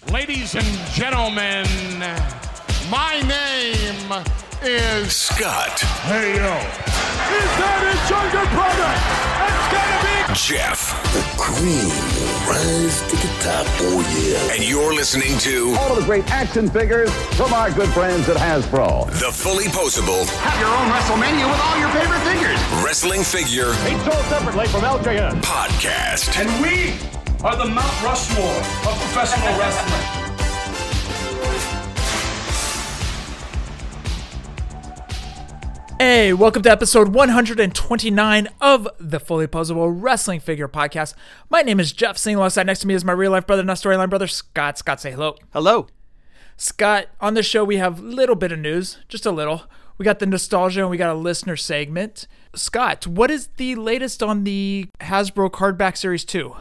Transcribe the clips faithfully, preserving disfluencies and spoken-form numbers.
Ladies and gentlemen, my name is Scott. Hey, yo. Is that his younger brother? It's gonna be Jeff. The cream will rise to the top. Oh, yeah. And you're listening to all of the great action figures from our good friends at Hasbro. The Fully Posable. Have your own WrestleMania with all your favorite figures. Wrestling Figure. Each sold separately from L J N. Podcast. And we are the Mount Rushmore of professional wrestling. Hey, welcome to episode one hundred twenty-nine of the Fully Posable Wrestling Figure Podcast. My name is Jeff. Sitting alongside next to me is my real-life brother, not storyline brother, Scott. Scott, say hello. Hello. Scott, on the show we have a little bit of news, just a little. We got the nostalgia and we got a listener segment. Scott, what is the latest on the Hasbro Cardback Series two?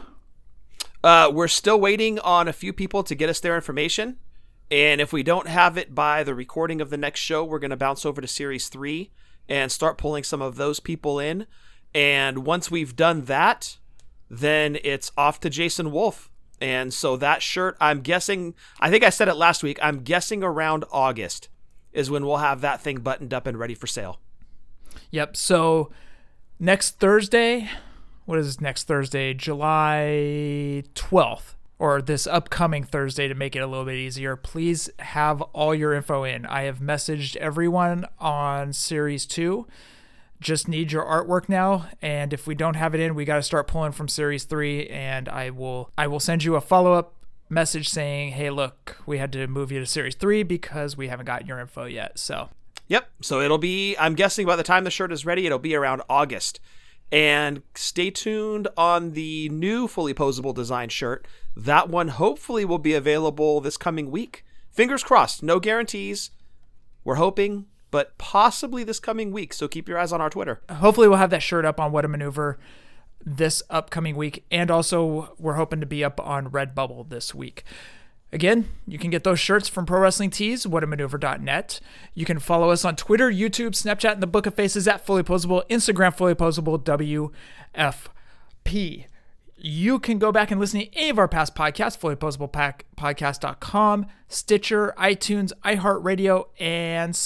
Uh, we're still waiting on a few people to get us their information. And if we don't have it by the recording of the next show, we're going to bounce over to Series three and start pulling some of those people in. And once we've done that, then it's off to Jason Wolf. And so that shirt, I'm guessing, I think I said it last week, I'm guessing around August is when we'll have that thing buttoned up and ready for sale. Yep, so next Thursday, what is next Thursday? July twelfth. Or this upcoming Thursday to make it a little bit easier, please have all your info in. I have messaged everyone on Series two. Just need your artwork now, and if we don't have it in, we got to start pulling from Series three, and I will I will send you a follow-up message saying, hey, look, we had to move you to Series three because we haven't gotten your info yet. So, Yep, so it'll be, I'm guessing by the time the shirt is ready, it'll be around August. And stay tuned on the new Fully Posable design shirt. That one hopefully will be available this coming week. Fingers crossed, no guarantees. We're hoping, but possibly this coming week. So keep your eyes on our Twitter. Hopefully we'll have that shirt up on What a Maneuver this upcoming week. And also we're hoping to be up on Redbubble this week. Again, you can get those shirts from Pro Wrestling Tees, what a maneuver dot net. You can follow us on Twitter, YouTube, Snapchat, and the Book of Faces at Fully Posable, Instagram, Fully Posable, W F P. You can go back and listen to any of our past podcasts, fully posable podcast dot com, Stitcher, iTunes, iHeartRadio, and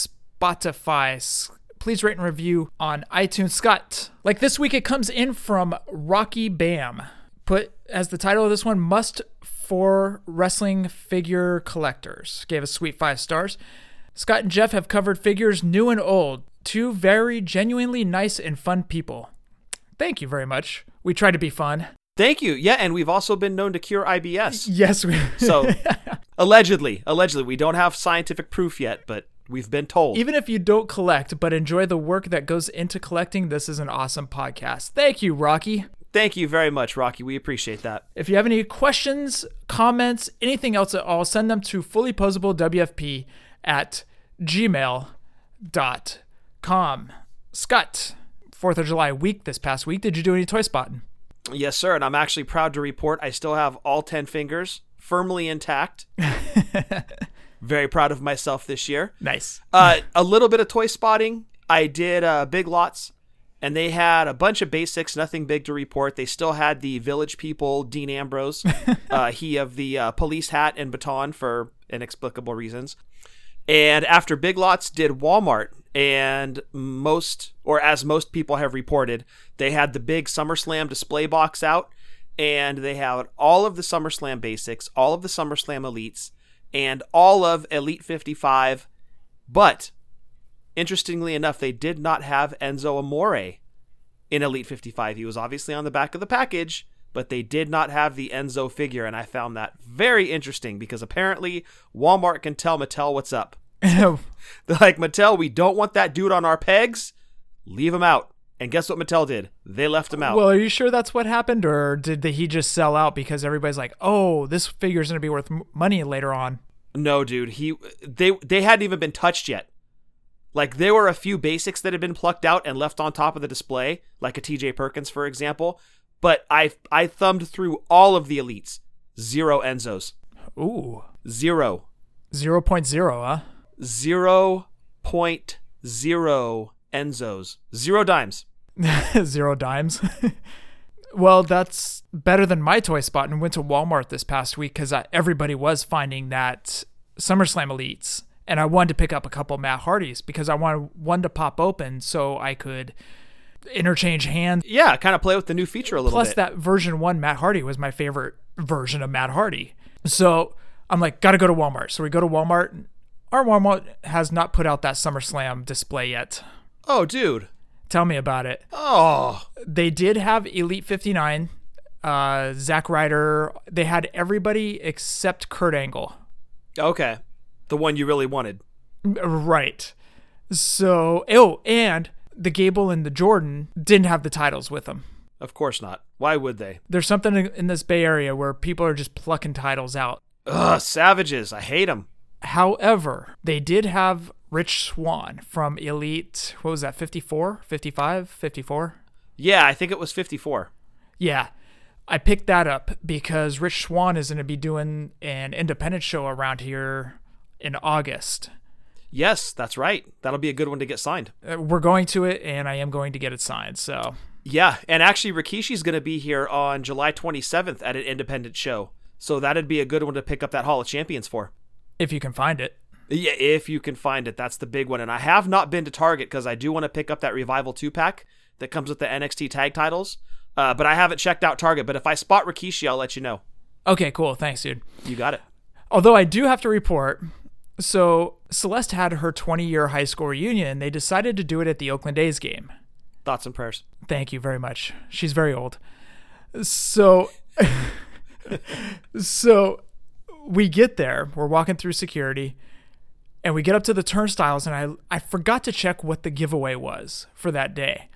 Spotify. Please rate and review on iTunes. Scott, like this week, it comes in from Rocky Bam. Put as the title of this one, Must for Wrestling Figure Collectors. Gave us sweet five stars. Scott and Jeff have covered figures new and old. Two very genuinely nice and fun people. Thank you very much. We try to be fun. Thank you. Yeah, and we've also been known to cure I B S. Yes. We so, allegedly, allegedly, we don't have scientific proof yet, but we've been told. Even if you don't collect, but enjoy the work that goes into collecting, this is an awesome podcast. Thank you, Rocky. Thank you very much, Rocky. We appreciate that. If you have any questions, comments, anything else at all, send them to fully posable W F P at gmail dot com. Scott, fourth of July week this past week, did you do any toy spotting? Yes, sir, and I'm actually proud to report I still have all ten fingers firmly intact. Very proud of myself this year. Nice. Uh, a little bit of toy spotting. I did uh, Big Lots. And they had a bunch of basics, nothing big to report. They still had the Village People, Dean Ambrose, uh, he of the uh, police hat and baton for inexplicable reasons. And after Big Lots did Walmart, and most, or as most people have reported, they had the big SummerSlam display box out, and they had all of the SummerSlam basics, all of the SummerSlam elites, and all of Elite fifty-five, but interestingly enough, they did not have Enzo Amore in Elite fifty-five. He was obviously on the back of the package, but they did not have the Enzo figure, and I found that very interesting because apparently Walmart can tell Mattel what's up. They're like, Mattel, we don't want that dude on our pegs. Leave him out. And guess what Mattel did? They left him out. Well, are you sure that's what happened, or did he just sell out because everybody's like, oh, this figure's going to be worth money later on? No, dude. He they they hadn't even been touched yet. Like, there were a few basics that had been plucked out and left on top of the display, like a T J Perkins, for example. But I I thumbed through all of the elites. Zero Enzos. Ooh. Zero. zero point zero, huh? zero point zero Enzos. Zero dimes. Zero dimes. Well, that's better than my toy spot, and went to Walmart this past week because everybody was finding that SummerSlam Elites, and I wanted to pick up a couple Matt Hardys because I wanted one to pop open so I could interchange hands. Yeah, kind of play with the new feature a little Plus, bit. Plus, that version one Matt Hardy was my favorite version of Matt Hardy. So I'm like, gotta go to Walmart. So we go to Walmart. Our Walmart has not put out that SummerSlam display yet. Oh, dude. Tell me about it. Oh. They did have Elite fifty-nine, uh, Zack Ryder. They had everybody except Kurt Angle. Okay. The one you really wanted. Right. So, oh, and the Gable and the Jordan didn't have the titles with them. Of course not. Why would they? There's something in this Bay Area where people are just plucking titles out. Ugh, savages. I hate them. However, they did have Rich Swann from Elite, what was that, fifty-four, fifty-five, fifty-four? Yeah, I think it was fifty-four. Yeah. I picked that up because Rich Swann is going to be doing an independent show around here in August. Yes, that's right. That'll be a good one to get signed. Uh, we're going to it, and I am going to get it signed, so... Yeah, and actually Rikishi's going to be here on July twenty-seventh at an independent show. So that'd be a good one to pick up that Hall of Champions for. If you can find it. Yeah, if you can find it. That's the big one. And I have not been to Target because I do want to pick up that Revival two-pack that comes with the N X T tag titles. Uh, but I haven't checked out Target. But if I spot Rikishi, I'll let you know. Okay, cool. Thanks, dude. You got it. Although I do have to report... So Celeste had her twenty-year high school reunion. They decided to do it at the Oakland A's game. Thoughts and prayers. Thank you very much. She's very old. So, so we get there. We're walking through security, and we get up to the turnstiles, and I I forgot to check what the giveaway was for that day.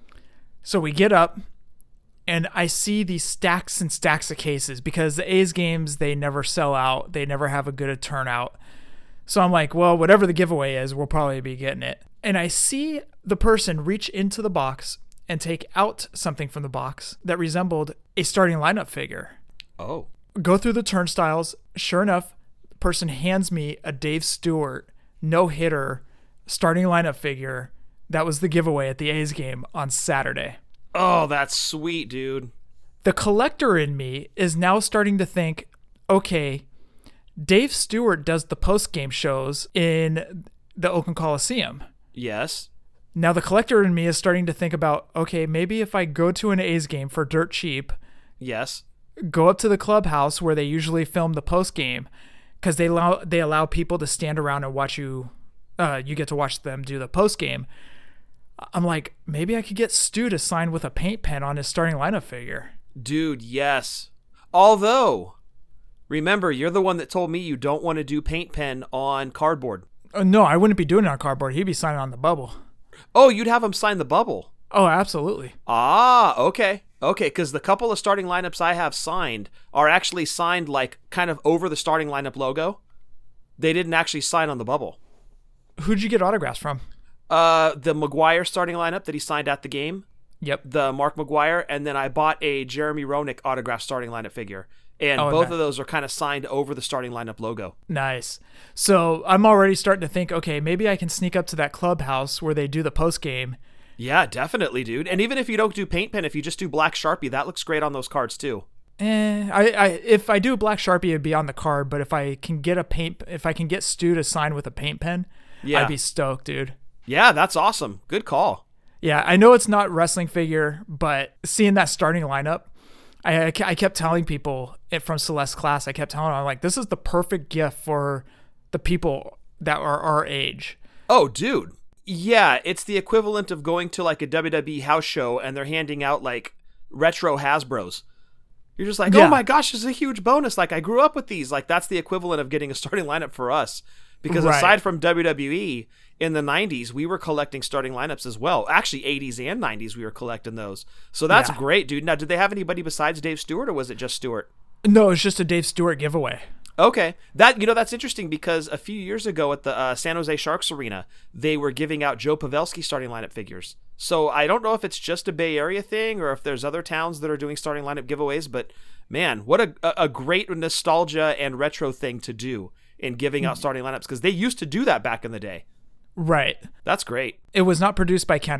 So we get up, and I see these stacks and stacks of cases because the A's games, they never sell out. They never have a good turnout. So I'm like, well, whatever the giveaway is, we'll probably be getting it. And I see the person reach into the box and take out something from the box that resembled a starting lineup figure. Oh. Go through the turnstiles. Sure enough, the person hands me a Dave Stewart no-hitter starting lineup figure. That was the giveaway at the A's game on Saturday. Oh, that's sweet, dude. The collector in me is now starting to think, okay, Dave Stewart does the post-game shows in the Oakland Coliseum. Yes. Now the collector in me is starting to think about, okay, maybe if I go to an A's game for dirt cheap. Yes. Go up to the clubhouse where they usually film the post-game because they allow, they allow people to stand around and watch you. Uh, you get to watch them do the post-game. I'm like, maybe I could get Stu to sign with a paint pen on his starting lineup figure. Dude, yes. Although... remember, you're the one that told me you don't want to do paint pen on cardboard. Uh, no, I wouldn't be doing it on cardboard. He'd be signing on the bubble. Oh, you'd have him sign the bubble. Oh, absolutely. Ah, okay. Okay, because the couple of starting lineups I have signed are actually signed like kind of over the starting lineup logo. They didn't actually sign on the bubble. Who'd you get autographs from? Uh, the McGuire starting lineup that he signed at the game. Yep. The Mark McGuire, and then I bought a Jeremy Roenick autographed starting lineup figure. And oh, both nice. of those are kind of signed over the starting lineup logo. Nice. So I'm already starting to think, okay, maybe I can sneak up to that clubhouse where they do the post game. Yeah, definitely, dude. And even if you don't do paint pen, if you just do black Sharpie, that looks great on those cards too. Eh, I, I if I do a black Sharpie, it'd be on the card. But if I can get a paint, if I can get Stu to sign with a paint pen, yeah. I'd be stoked, dude. Yeah, that's awesome. Good call. Yeah, I know it's not wrestling figure, but seeing that starting lineup, I, I kept telling people from Celeste's class, I kept telling them, I'm like, this is the perfect gift for the people that are our age. Oh, dude. Yeah, it's the equivalent of going to like a W W E house show and they're handing out like retro Hasbros. You're just like, yeah. oh my gosh, this is a huge bonus. Like, I grew up with these. Like, that's the equivalent of getting a starting lineup for us. Because right. aside from W W E, in the nineties, we were collecting starting lineups as well. Actually, eighties and nineties, we were collecting those. So that's yeah. great, dude. Now, did they have anybody besides Dave Stewart, or was it just Stewart? No, it's just a Dave Stewart giveaway. Okay. That, you know, that's interesting because a few years ago at the uh, San Jose Sharks Arena, they were giving out Joe Pavelski starting lineup figures. So I don't know if it's just a Bay Area thing or if there's other towns that are doing starting lineup giveaways, but man, what a, a great nostalgia and retro thing to do in giving out starting lineups, because they used to do that back in the day. Right. That's great. It was not produced by Kenner.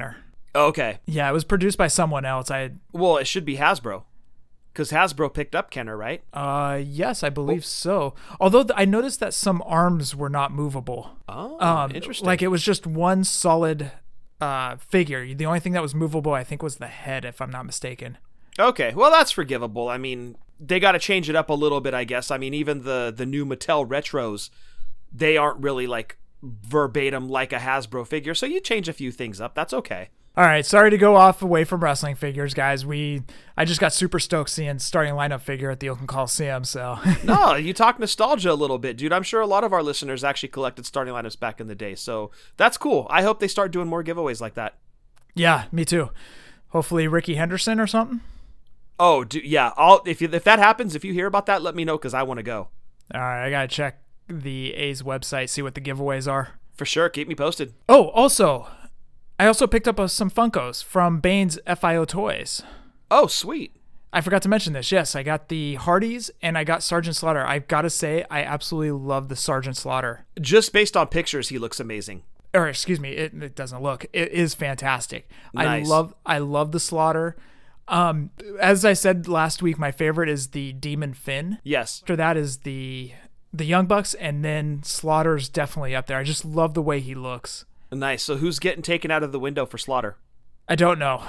Okay. Yeah, it was produced by someone else. I Well, it should be Hasbro. Because Hasbro picked up Kenner, right? uh yes, I believe so. Although th- I noticed that some arms were not movable. Oh, Um, interesting. Like it was just one solid uh figure. The only thing that was movable, I think, was the head, if I'm not mistaken. Okay, well, that's forgivable. I mean, they got to change it up a little bit, I guess. I mean, even the, the new Mattel Retros, they aren't really like verbatim like a Hasbro figure, so you change a few things up. That's okay. All right, sorry to go off away from wrestling figures, guys. We I just got super stoked seeing starting lineup figure at the Oakland Coliseum. So No, you talk nostalgia a little bit, dude. I'm sure a lot of our listeners actually collected starting lineups back in the day, so that's cool. I hope they start doing more giveaways like that. yeah, me too. Hopefully Ricky Henderson or something. Oh, dude, yeah. I'll if you, if that happens, if you hear about that, let me know because I want to go. All right, I gotta check the A's website, see what the giveaways are. For sure, keep me posted. Oh, also, I also picked up uh, some Funkos from Bane's F I O Toys. Oh, sweet. I forgot to mention this. Yes, I got the Hardys and I got Sergeant Slaughter. I've got to say, I absolutely love the Sergeant Slaughter. Just based on pictures, he looks amazing. Or excuse me, it, it doesn't look. It is fantastic. Nice. I love I love the Slaughter. Um, as I said last week, my favorite is the Demon Finn. Yes. After that is the the Young Bucks, and then Slaughter's definitely up there. I just love the way he looks. Nice. So who's getting taken out of the window for Slaughter? I don't know.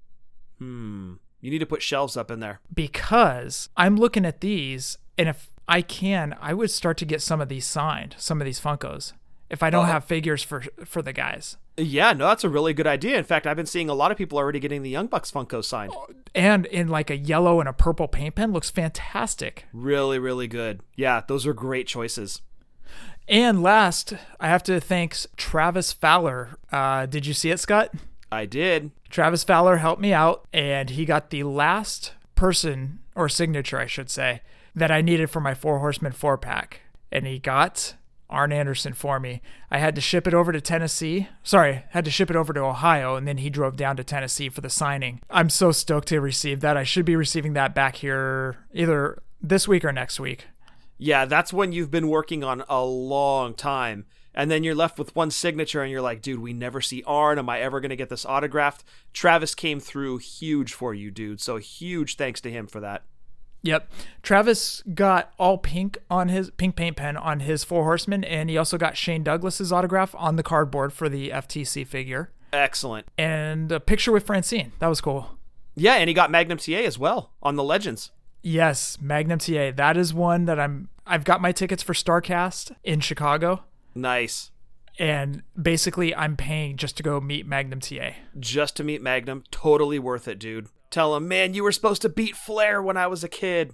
Hmm. You need to put shelves up in there. Because I'm looking at these, and if I can, I would start to get some of these signed, some of these Funkos, if I don't Oh. have figures for for the guys. Yeah, no, that's a really good idea. In fact, I've been seeing a lot of people already getting the Young Bucks Funko signed. And in like a yellow and a purple paint pen, looks fantastic. Really, really good. Yeah, those are great choices. And last, I have to thank Travis Fowler. Uh, did you see it, Scott? I did. Travis Fowler helped me out, and he got the last person, or signature, I should say, that I needed for my Four Horsemen four pack. And he got Arn Anderson for me. I had to ship it over to Tennessee. Sorry, had to ship it over to Ohio, and then he drove down to Tennessee for the signing. I'm so stoked to receive that. I should be receiving that back here either this week or next week. Yeah, that's when you've been working on a long time. And then you're left with one signature and you're like, dude, we never see Arn. Am I ever going to get this autographed? Travis came through huge for you, dude. So huge thanks to him for that. Yep. Travis got all pink on his pink paint pen on his Four Horsemen, and he also got Shane Douglas's autograph on the cardboard for the F T C figure. Excellent. And a picture with Francine. That was cool. Yeah, and he got Magnum T A as well on the Legends. Yes, Magnum T A. That is one that I'm I've got my tickets for StarCast in Chicago. Nice. And basically I'm paying just to go meet Magnum T A. Just to meet Magnum. Totally worth it, dude. Tell him, man, you were supposed to beat Flair when I was a kid.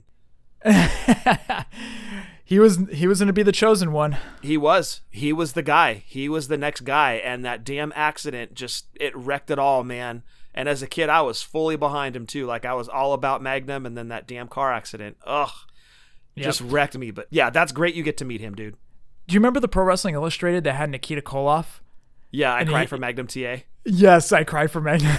he was he was going to be the chosen one. He was. He was the guy. He was the next guy. And that damn accident just, it wrecked it all, man. And as a kid, I was fully behind him too. Like I was all about Magnum, and then that damn car accident. Ugh. Yep. Just wrecked me. But yeah, that's great you get to meet him, dude. Do you remember the Pro Wrestling Illustrated that had Nikita Koloff? Yeah, I And cried he- for Magnum T A. Yes, I cried for Magnum.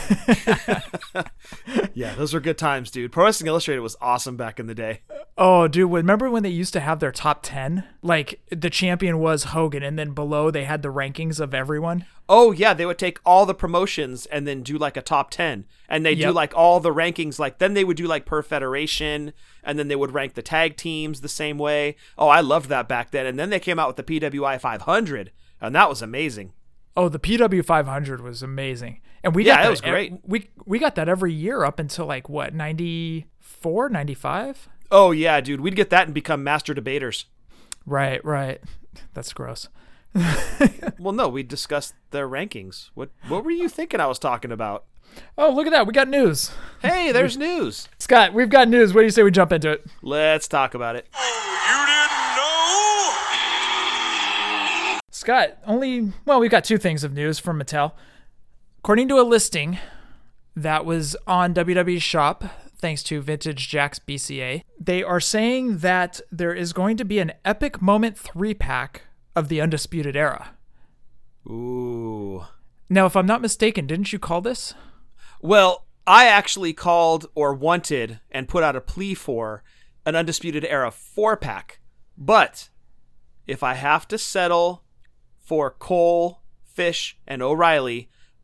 Yeah, those were good times, dude. Pro Wrestling Illustrated was awesome back in the day. Oh, dude, remember when they used to have their top ten? Like, the champion was Hogan, and then below they had the rankings of everyone? Oh, yeah, they would take all the promotions and then do like a top ten. And they do Yep. like all the rankings. Like, then they would do like per federation, and then they would rank the tag teams the same way. Oh, I loved that back then. And then they came out with the P W I five hundred, and that was amazing. Oh, the P W five hundred was amazing. And we Yeah, got it that was great. ev- we, we got that every year up until like, what, ninety-four, ninety-five? Oh, yeah, dude. We'd get that and become master debaters. Right, right. That's gross. Well, no, we discussed their rankings. What What were you thinking I was talking about? Oh, look at that. We got news. Hey, there's news. Scott, we've got news. What do you say we jump into it? Let's talk about it. Scott, only, well, we've got two things of news from Mattel. According to a listing that was on W W E Shop, thanks to Vintage Jack's B C A, they are saying that there is going to be an Epic Moment three pack of the Undisputed Era. Ooh. Now, if I'm not mistaken, didn't you call this? Well, I actually called or wanted and put out a plea for an Undisputed Era four-pack. But if I have to settle for Cole, Fish, and O'Reilly,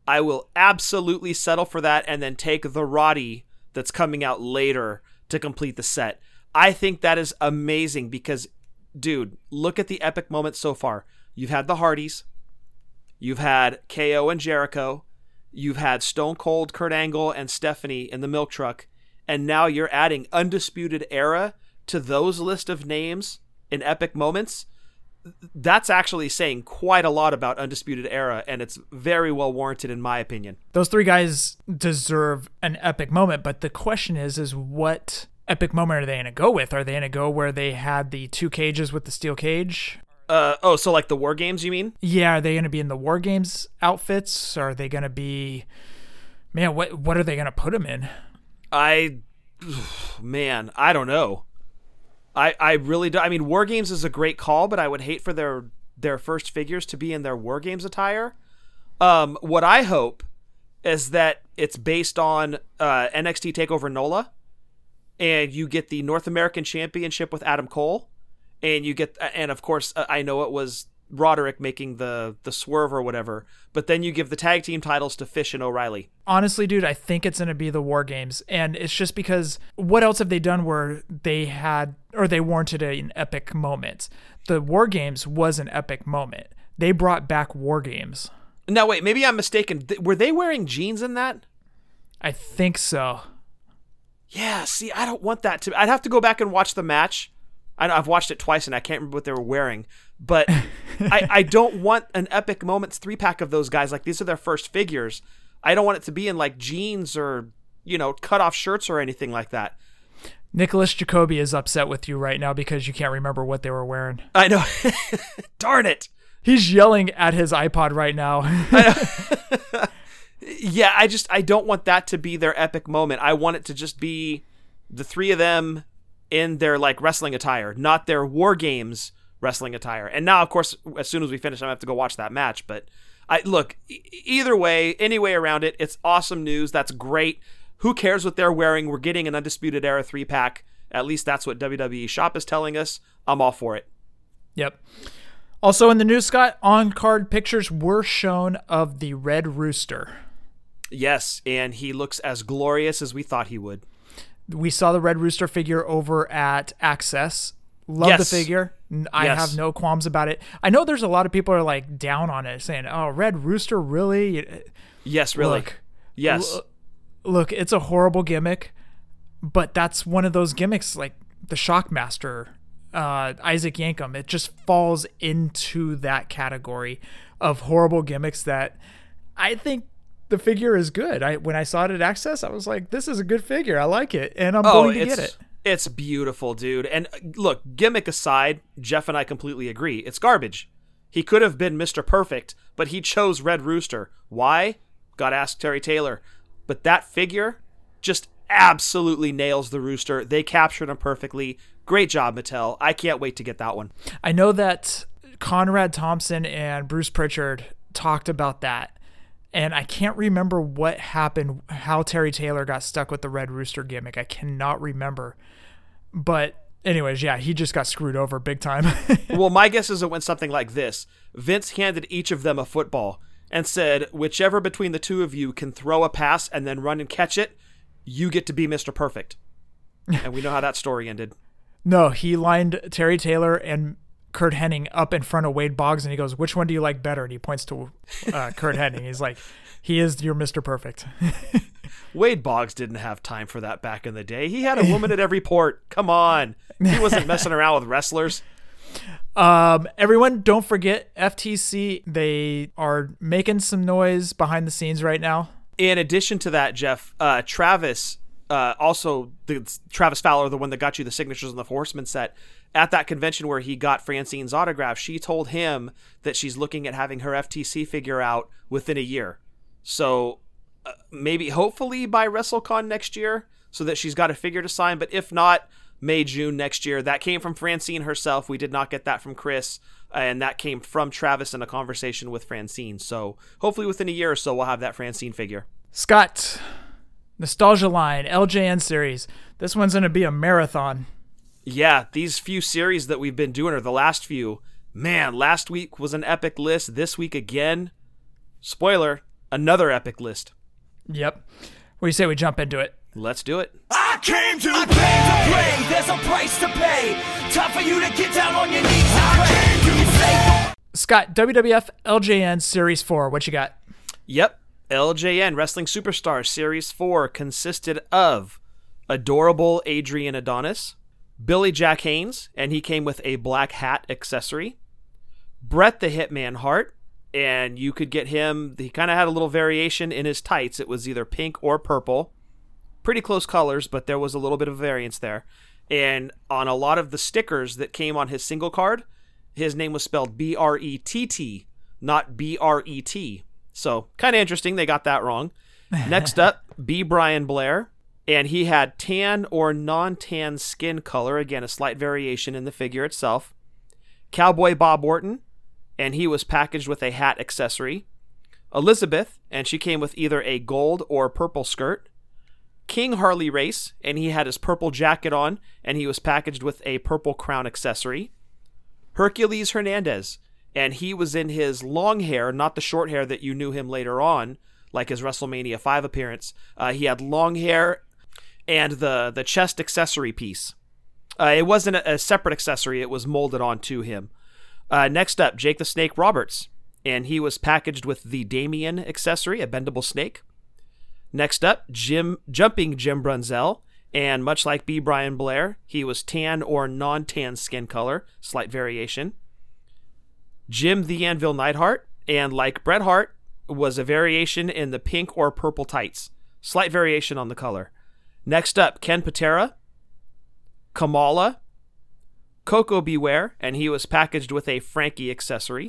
I will absolutely settle for that and then take the Roddy that's coming out later to complete the set. I think that is amazing because, dude, look at the epic moments so far. You've had the Hardys. You've had K O and Jericho. You've had Stone Cold, Kurt Angle, and Stephanie in the milk truck. And now you're adding Undisputed Era to those list of names in epic moments. That's actually saying quite a lot about Undisputed Era, and it's very well warranted in my opinion. Those three guys deserve an epic moment, but the question is, is what epic moment are they going to go with? Are they going to go where they had the two cages with the steel cage? Uh, oh, so like the War Games, you mean? Yeah, are they going to be in the War Games outfits? Are they going to be... Man, what what are they going to put them in? I... Man, I don't know. I, I really do. I mean, War Games is a great call, but I would hate for their their first figures to be in their War Games attire. Um, what I hope is that it's based on uh, N X T TakeOver NOLA, and you get the North American Championship with Adam Cole, and you get, and of course, I know it was Roderick making the the swerve or whatever, but then you give the tag team titles to Fish and O'Reilly. Honestly, dude, I think it's going to be the War Games, and it's just because what else have they done where they had, or they warranted an epic moment? The War Games was an epic moment. They brought back War Games. Now, wait, maybe I'm mistaken. Were they wearing jeans in that? I think so. Yeah, see, I don't want that to... I'd have to go back and watch the match. I know I've watched it twice, and I can't remember what they were wearing. But I, I don't want an Epic Moments three-pack of those guys. Like, these are their first figures. I don't want it to be in, like, jeans or, you know, cut-off shirts or anything like that. Nicholas Jacoby is upset with you right now because you can't remember what they were wearing. I know. Darn it. He's yelling at his iPod right now. Yeah, I just, I don't want that to be their epic moment. I want it to just be the three of them in their, like, wrestling attire, not their War Games wrestling attire. And now, of course, as soon as we finish, I'm going to have to go watch that match. But I look, e- either way, any way around it, it's awesome news. That's great. Who cares what they're wearing? We're getting an Undisputed Era three-pack. At least that's what W W E Shop is telling us. I'm all for it. Yep. Also in the news, Scott, on-card pictures were shown of the Red Rooster. Yes, and he looks as glorious as we thought he would. We saw the Red Rooster figure over at Access. Love yes. the figure. I yes. have no qualms about it. I know there's a lot of people are like down on it, saying, "Oh, Red Rooster, really?" Yes, really. Look, yes. L- look, it's a horrible gimmick, but that's one of those gimmicks like the Shockmaster, uh, Isaac Yankem. It just falls into that category of horrible gimmicks that I think the figure is good. I when I saw it at Access, I was like, this is a good figure. I like it, and I'm oh, going to get it. It's beautiful, dude. And look, gimmick aside, Jeff and I completely agree. It's garbage. He could have been Mister Perfect, but he chose Red Rooster. Why? Gotta ask Terry Taylor. But that figure just absolutely nails the Rooster. They captured him perfectly. Great job, Mattel. I can't wait to get that one. I know that Conrad Thompson and Bruce Pritchard talked about that. And I can't remember what happened, how Terry Taylor got stuck with the Red Rooster gimmick. I cannot remember. But anyways, yeah, he just got screwed over big time. Well, my guess is it went something like this. Vince handed each of them a football and said, whichever between the two of you can throw a pass and then run and catch it, you get to be Mister Perfect. And we know how that story ended. No, he lined Terry Taylor and Kurt Hennig up in front of Wade Boggs, and he goes, which one do you like better? And he points to uh, Kurt Hennig. He's like, he is your Mister Perfect. Wade Boggs didn't have time for that back in the day. He had a woman at every port. Come on. He wasn't messing around with wrestlers. Um, everyone, don't forget F T C. They are making some noise behind the scenes right now. In addition to that, Jeff, uh, Travis, uh, also the Travis Fowler, the one that got you the signatures on the Horseman set, at that convention where he got Francine's autograph, she told him that she's looking at having her F T C figure out within a year. So uh, maybe, hopefully by WrestleCon next year, so that she's got a figure to sign. But if not, May, June next year. That came from Francine herself. We did not get that from Chris. Uh, and that came from Travis in a conversation with Francine. So hopefully within a year or so, we'll have that Francine figure. Scott, Nostalgia Line, L J N series. This one's going to be a marathon. Yeah, these few series that we've been doing, or the last few, man, last week was an epic list. This week again, spoiler, Another epic list. Yep. What do you say we jump into it? Let's do it. I came to I play. Came to play. There's a price to pay. Time for you to get down on your knees and pray. Scott, W W F L J N Series four, what you got? Yep. L J N Wrestling Superstar Series four consisted of adorable Adrian Adonis, Billy Jack Haynes, and he came with a black hat accessory, Bret the Hitman Hart, and you could get him, he kind of had a little variation in his tights. It was either pink or purple. Pretty close colors, but there was a little bit of variance there. And on a lot of the stickers that came on his single card, his name was spelled B R E T T, not B R E T. So, kind of interesting, they got that wrong. Next up, B. Brian Blair, and he had tan or non-tan skin color. Again, a slight variation in the figure itself. Cowboy Bob Orton, and he was packaged with a hat accessory. Elizabeth, and she came with either a gold or purple skirt. King Harley Race, and he had his purple jacket on, and he was packaged with a purple crown accessory. Hercules Hernandez, and he was in his long hair, not the short hair that you knew him later on, like his WrestleMania five appearance. Uh, he had long hair and the, the chest accessory piece. Uh, it wasn't a, a separate accessory, it was molded onto him. Uh, next up, Jake the Snake Roberts, and he was packaged with the Damien accessory, a bendable snake. Next up, Jim Jumping Jim Brunzell, and much like B. Brian Blair, he was tan or non-tan skin color, slight variation. Jim the Anvil Neidhart, and like Bret Hart, was a variation in the pink or purple tights, slight variation on the color. Next up, Ken Patera, Kamala, Coco Beware, and he was packaged with a Frankie accessory.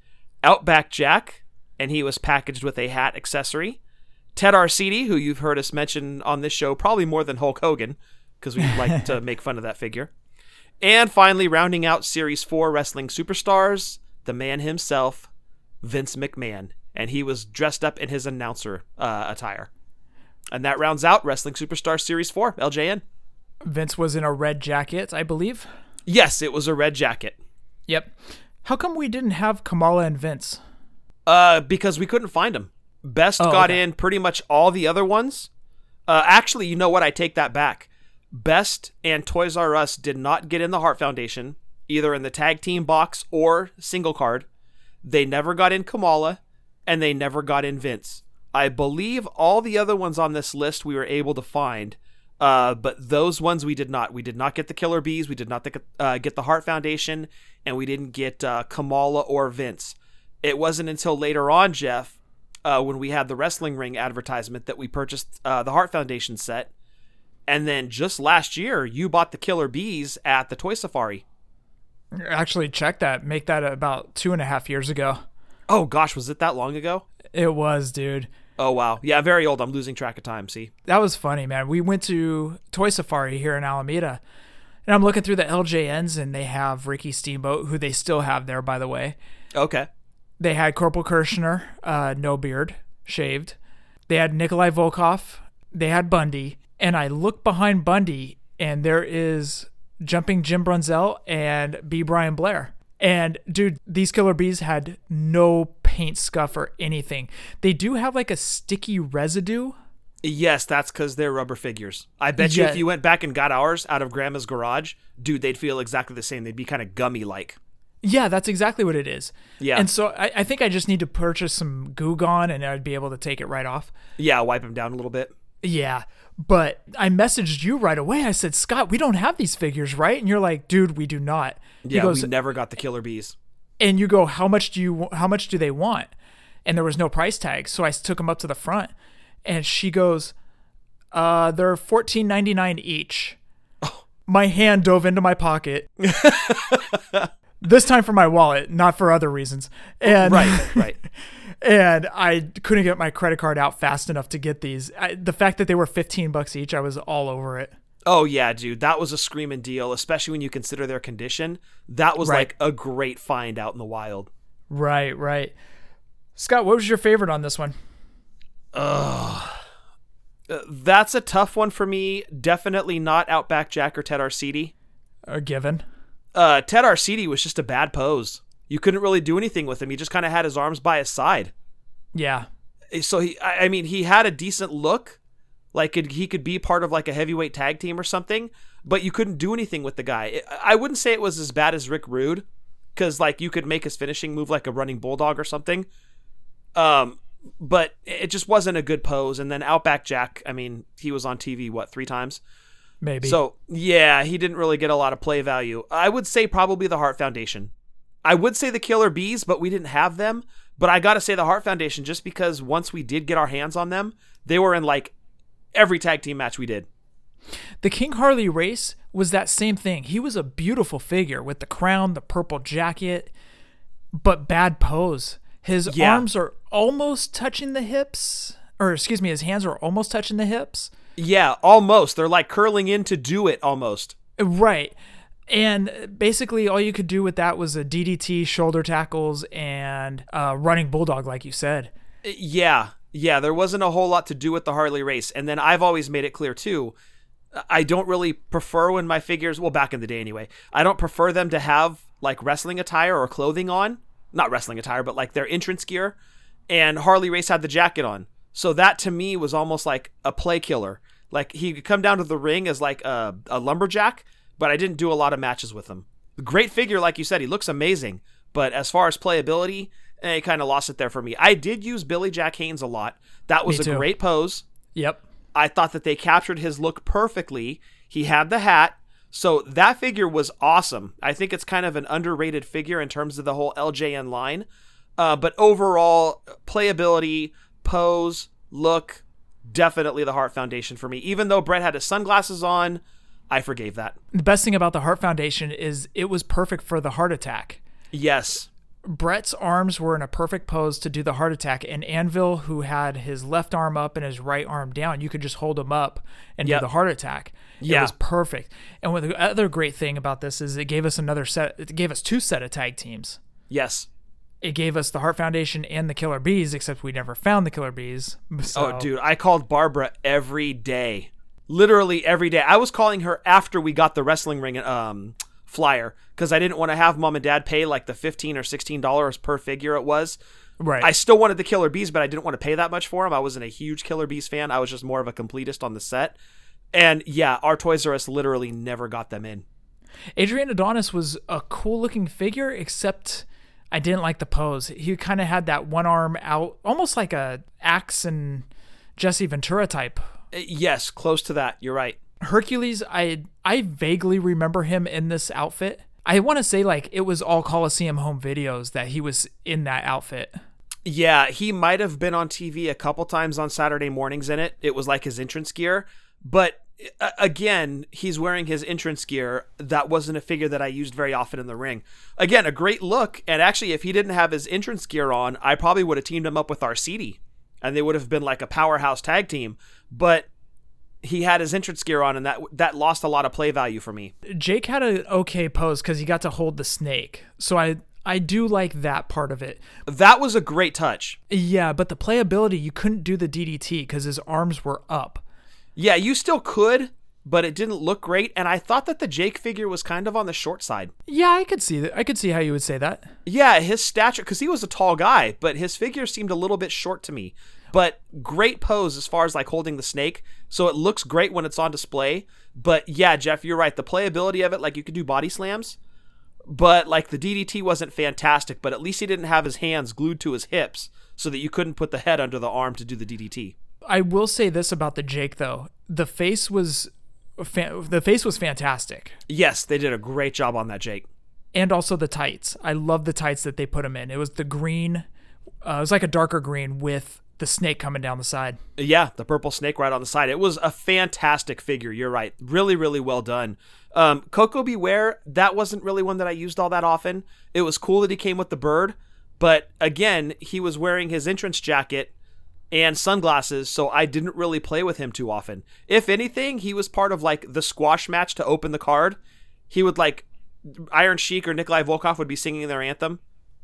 Outback Jack, and he was packaged with a hat accessory. Ted Arcidi, who you've heard us mention on this show probably more than Hulk Hogan, because we like to make fun of that figure. And finally, rounding out Series four Wrestling Superstars, the man himself, Vince McMahon, and he was dressed up in his announcer uh, attire. And that rounds out Wrestling Superstar Series four, L J N. Vince was in a red jacket, I believe. Yes, it was a red jacket. Yep. How come we didn't have Kamala and Vince? Uh, because we couldn't find them. Best oh, got okay. in pretty much all the other ones. Uh, actually, you know what? I take that back. Best and Toys R Us did not get in the Hart Foundation, either in the tag team box or single card. They never got in Kamala, and they never got in Vince. I believe all the other ones on this list we were able to find, uh, but those ones we did not. We did not get the Killer Bees, we did not uh, get the Hart Foundation, and we didn't get uh, Kamala or Vince. It wasn't until later on, Jeff, Uh, when we had the Wrestling Ring advertisement, that we purchased uh, the Hart Foundation set. And then just last year, you bought the Killer Bees at the Toy Safari. Actually, check that. Make that about two and a half years ago. Oh, gosh, was it that long ago? It was, dude. Oh, wow. Yeah, very old. I'm losing track of time, see? That was funny, man. We went to Toy Safari here in Alameda, and I'm looking through the L J Ns, and they have Ricky Steamboat, who they still have there, by the way. Okay. They had Corporal Kirshner, uh, no beard, shaved. They had Nikolai Volkov. They had Bundy. And I look behind Bundy, and there is Jumping Jim Brunzell and B. Brian Blair. And, dude, these Killer Bees had no paint scuff or anything. They do have, like, a sticky residue. Yes, that's because they're rubber figures. I bet you Yeah. if you went back and got ours out of Grandma's garage, dude, they'd feel exactly the same. They'd be kind of gummy-like. Yeah, that's exactly what it is. Yeah. And so I, I think I just need to purchase some Goo Gone, and I'd be able to take it right off. Yeah, wipe them down a little bit. Yeah. But I messaged you right away. I said, Scott, we don't have these figures, right? And you're like, dude, we do not. He Yeah, goes, we never got the Killer Bees. And you go, how much do you? How much do they want? And there was no price tag, so I took them up to the front, and she goes, uh, they're fourteen ninety-nine each. Oh. My hand dove into my pocket. This time for my wallet, not for other reasons. And right, right. And I couldn't get my credit card out fast enough to get these. I, the fact that they were fifteen bucks each, I was all over it. Oh, yeah, dude. That was a screaming deal, especially when you consider their condition. That was Right. like a great find out in the wild. Right, right. Scott, what was your favorite on this one? Ugh. Uh, that's a tough one for me. Definitely not Outback Jack or Ted Arcidi. A given. Uh, Ted Arcidi was just a bad pose. You couldn't really do anything with him. He just kind of had his arms by his side. Yeah. So he, I I mean, he had a decent look, like it, he could be part of like a heavyweight tag team or something, but you couldn't do anything with the guy. I wouldn't say it was as bad as Rick Rude, because like you could make his finishing move like a running bulldog or something. Um, but it just wasn't a good pose. And then Outback Jack, I mean, he was on T V, what, three times? Maybe. So, yeah, he didn't really get a lot of play value. I would say probably the Hart Foundation. I would say the Killer Bees, but we didn't have them. But I got to say the Hart Foundation, just because once we did get our hands on them, they were in like every tag team match we did. The King Harley Race was that same thing. He was a beautiful figure with the crown, the purple jacket, but bad pose. His Yeah. arms are almost touching the hips, or excuse me, his hands are almost touching the hips. Yeah, almost. They're like curling in to do it almost. Right. And basically all you could do with that was a D D T, shoulder tackles, and uh, running bulldog, like you said. Yeah, yeah, there wasn't a whole lot to do with the Harley Race. And then I've always made it clear too, I don't really prefer when my figures, well, back in the day anyway, I don't prefer them to have like wrestling attire or clothing on. Not wrestling attire, but like their entrance gear. And Harley Race had the jacket on. So that to me was almost like a play killer. Like he could come down to the ring as like a, a lumberjack, but I didn't do a lot of matches with him. Great figure, like you said, he looks amazing. But as far as playability, eh, he kind of lost it there for me. I did use Billy Jack Haynes a lot. That was Me a too. great pose. Yep. I thought that they captured his look perfectly. He had the hat. So that figure was awesome. I think it's kind of an underrated figure in terms of the whole L J N line. Uh, but overall, playability, pose, look, definitely the Hart Foundation for me. Even though Bret had his sunglasses on, I forgave that. The best thing about the Hart Foundation is it was perfect for the heart attack. Yes. Bret's arms were in a perfect pose to do the heart attack, and Anvil, who had his left arm up and his right arm down, you could just hold him up and Yep. do the heart attack. Yeah. It was perfect. And what the other great thing about this is it gave us another set, it gave us two set of tag teams. Yes. It gave us the Hart Foundation and the Killer Bees, except we never found the Killer Bees. So, Oh, dude, I called Barbara every day. Literally every day. I was calling her after we got the wrestling ring um, flyer because I didn't want to have mom and dad pay like the fifteen or sixteen dollars per figure it was. Right. I still wanted the Killer Bees, but I didn't want to pay that much for them. I wasn't a huge Killer Bees fan. I was just more of a completist on the set. And yeah, our Toys R Us literally never got them in. Adrian Adonis was a cool looking figure, except I didn't like the pose. He kind of had that one arm out, almost like a Axe and Jesse Ventura type. Uh, Yes, close to that. You're right. Hercules, I I vaguely remember him in this outfit. I want to say like it was all Coliseum home videos that he was in that outfit. Yeah, he might have been on T V a couple times on Saturday mornings in it. It was like his entrance gear. But uh, again, he's wearing his entrance gear. That wasn't a figure that I used very often in the ring. Again, a great look. And actually, if he didn't have his entrance gear on, I probably would have teamed him up with Arcidi. And they would have been like a powerhouse tag team. But he had his entrance gear on, and that that lost a lot of play value for me. Jake had an okay pose because he got to hold the snake. So I I do like that part of it. That was a great touch. Yeah, but the playability, you couldn't do the D D T because his arms were up. Yeah, you still could, but it didn't look great. And I thought that the Jake figure was kind of on the short side. Yeah, I could see that. I could see how you would say that. Yeah, his stature, because he was a tall guy, but his figure seemed a little bit short to me. But great pose as far as like holding the snake. So it looks great when it's on display. But yeah, Jeff, you're right. The playability of it, like you could do body slams, but like the D D T wasn't fantastic, but at least he didn't have his hands glued to his hips so that you couldn't put the head under the arm to do the D D T. I will say this about the Jake though. The face was fa- the face was fantastic. Yes, they did a great job on that Jake. And also the tights. I love the tights that they put him in. It was the green. Uh, it was like a darker green with the snake coming down the side. Yeah, the purple snake right on the side. It was a fantastic figure. You're right. Really, really well done. Um, Coco Beware, that wasn't really one that I used all that often. It was cool that he came with the bird, but again, he was wearing his entrance jacket and sunglasses, so I didn't really play with him too often. If anything, he was part of like the squash match to open the card. He would like, Iron Sheik or Nikolai Volkov would be singing their anthem.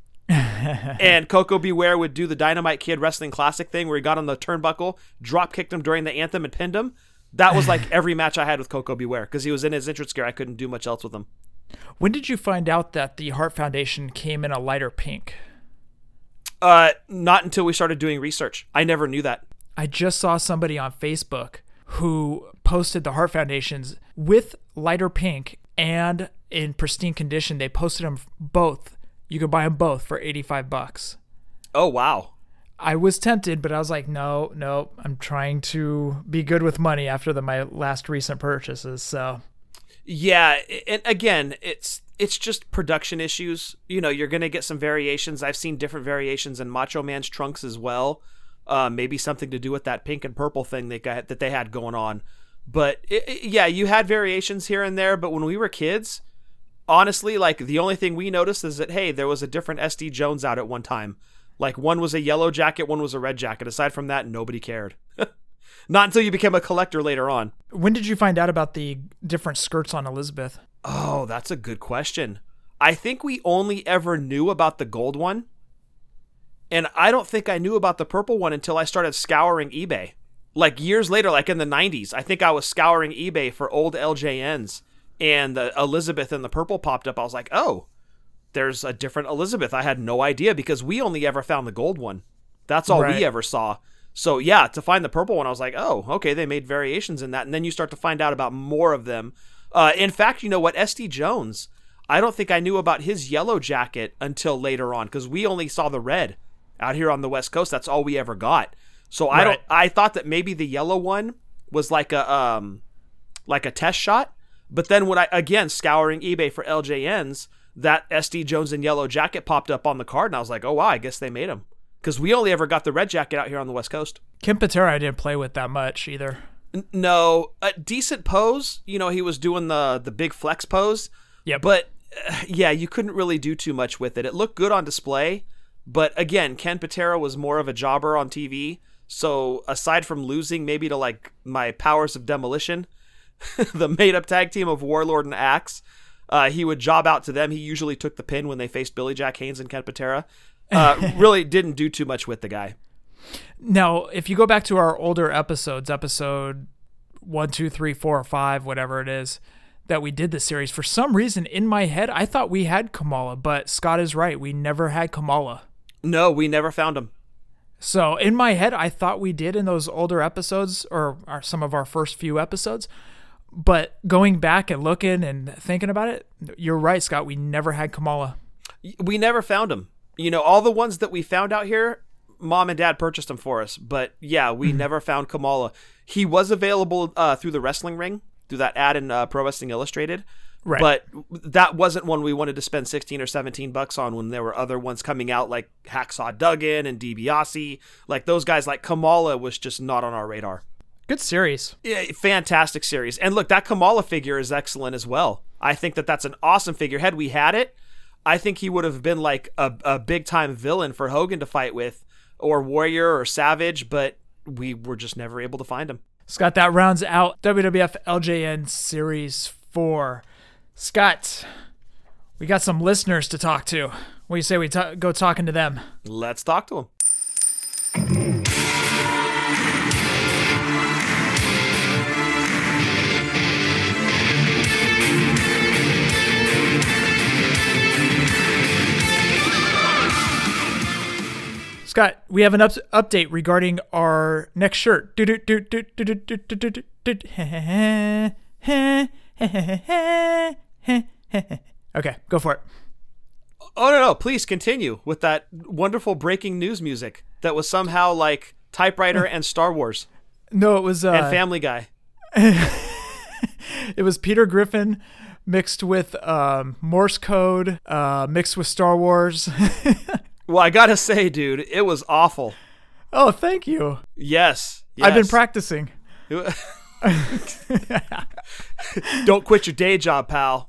And Coco Beware would do the Dynamite Kid Wrestling Classic thing where he got on the turnbuckle, drop kicked him during the anthem, and pinned him. That was like every match I had with Coco Beware because he was in his entrance gear. I couldn't do much else with him. When did you find out that the Hart Foundation came in a lighter pink? Uh, not until we started doing research. I never knew that. I just saw somebody on Facebook who posted the Heart Foundations with lighter pink and in pristine condition. They posted them both. You could buy them both for eighty-five bucks. Oh, wow. I was tempted, but I was like, no, no, I'm trying to be good with money after the, my last recent purchases. So, yeah. And again, it's, it's just production issues. You know, you're going to get some variations. I've seen different variations in Macho Man's trunks as well. Uh, maybe something to do with that pink and purple thing they got, that they had going on. But it, it, yeah, you had variations here and there. But when we were kids, honestly, like the only thing we noticed is that, hey, there was a different S D Jones out at one time. Like one was a yellow jacket, one was a red jacket. Aside from that, nobody cared. Not until you became a collector later on. When did you find out about the different skirts on Elizabeth? Oh, that's a good question. I think we only ever knew about the gold one. And I don't think I knew about the purple one until I started scouring eBay. Like years later, like in the nineties, I think I was scouring eBay for old L J Ns. And the Elizabeth and the purple popped up. I was like, oh, there's a different Elizabeth. I had no idea because we only ever found the gold one. That's all right. we ever saw. So yeah, to find the purple one, I was like, oh, okay, they made variations in that. And then you start to find out about more of them. Uh, in fact, you know what? S D Jones, I don't think I knew about his yellow jacket until later on because we only saw the red out here on the West Coast. That's all we ever got. So I right. don't. I thought that maybe the yellow one was like a um, like a test shot. But then when I again scouring eBay for L J Ns, that S D Jones and yellow jacket popped up on the card, and I was like, oh wow, I guess they made them because we only ever got the red jacket out here on the West Coast. Ken Patera I didn't play with that much either. N- no, a decent pose. You know, he was doing the the big flex pose. Yeah, but uh, yeah, you couldn't really do too much with it. It looked good on display, but again, Ken Patera was more of a jobber on T V. So aside from losing maybe to like my Powers of Demolition, the made-up tag team of Warlord and Axe, uh, he would job out to them. He usually took the pin when they faced Billy Jack Haynes and Ken Patera. Uh, really didn't do too much with the guy. Now, if you go back to our older episodes, episode one, two, three, four, or five, whatever it is, that we did this series, for some reason in my head, I thought we had Kamala, but Scott is right. We never had Kamala. No, we never found him. So in my head, I thought we did in those older episodes or, or some of our first few episodes. But going back and looking and thinking about it, you're right, Scott. We never had Kamala. We never found him. You know, all the ones that we found out here, Mom and Dad purchased them for us. But yeah, we mm-hmm. never found Kamala. He was available uh, through the Wrestling Ring, through that ad in uh, Pro Wrestling Illustrated. Right. But that wasn't one we wanted to spend sixteen or seventeen bucks on when there were other ones coming out like Hacksaw Duggan and DiBiase. Like those guys, like Kamala was just not on our radar. Good series. Yeah, fantastic series. And look, that Kamala figure is excellent as well. I think that that's an awesome figure. Had we had it, I think he would have been like a, a big-time villain for Hogan to fight with, or Warrior or Savage, but we were just never able to find him. Scott, that rounds out W W F L J N Series four. Scott, we got some listeners to talk to. What do you say we t- go talking to them? Let's talk to them. Scott, we have an up- update regarding our next shirt. Okay, go for it. Oh, no, no. Please continue with that wonderful breaking news music that was somehow like Typewriter and Star Wars. No, it was... Uh, and Family Guy. It was Peter Griffin mixed with um, Morse code, uh, mixed with Star Wars. Well, I gotta say, dude, it was awful. Oh, thank you. Yes. yes. I've been practicing. Don't quit your day job, pal.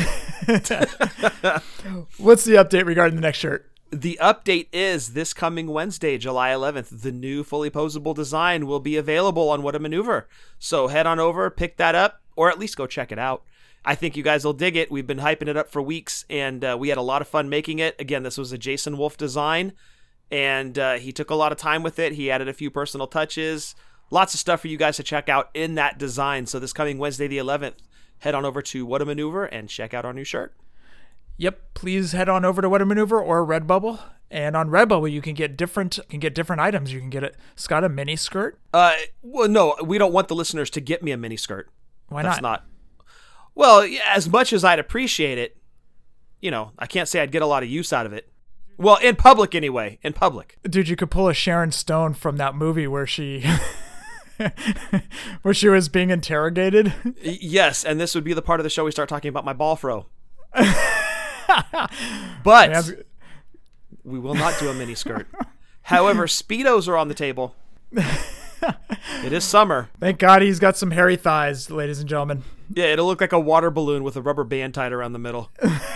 What's the update regarding the next shirt? The update is this coming Wednesday, July eleventh, the new fully posable design will be available on What a Maneuver. So head on over, pick that up, or at least go check it out. I think you guys will dig it. We've been hyping it up for weeks, and uh, we had a lot of fun making it. Again, this was a Jason Wolf design, and uh, he took a lot of time with it. He added a few personal touches. Lots of stuff for you guys to check out in that design. So this coming Wednesday the eleventh, head on over to What a Maneuver and check out our new shirt. Yep, please head on over to What a Maneuver or Redbubble And on Redbubble, you can get different you can get different items. You can get it. Scott, a mini skirt. Uh, well, no, we don't want the listeners to get me a mini skirt. Why That's not? not. Well, yeah, as much as I'd appreciate it, you know, I can't say I'd get a lot of use out of it. Well, in public anyway. In public. Dude, you could pull a Sharon Stone from that movie where she where she was being interrogated. Yes, and this would be the part of the show we start talking about my ball fro. But Man, we will not do a mini skirt. However, Speedos are on the table. It is summer. Thank God he's got some hairy thighs, ladies and gentlemen. Yeah, it'll look like a water balloon with a rubber band tied around the middle.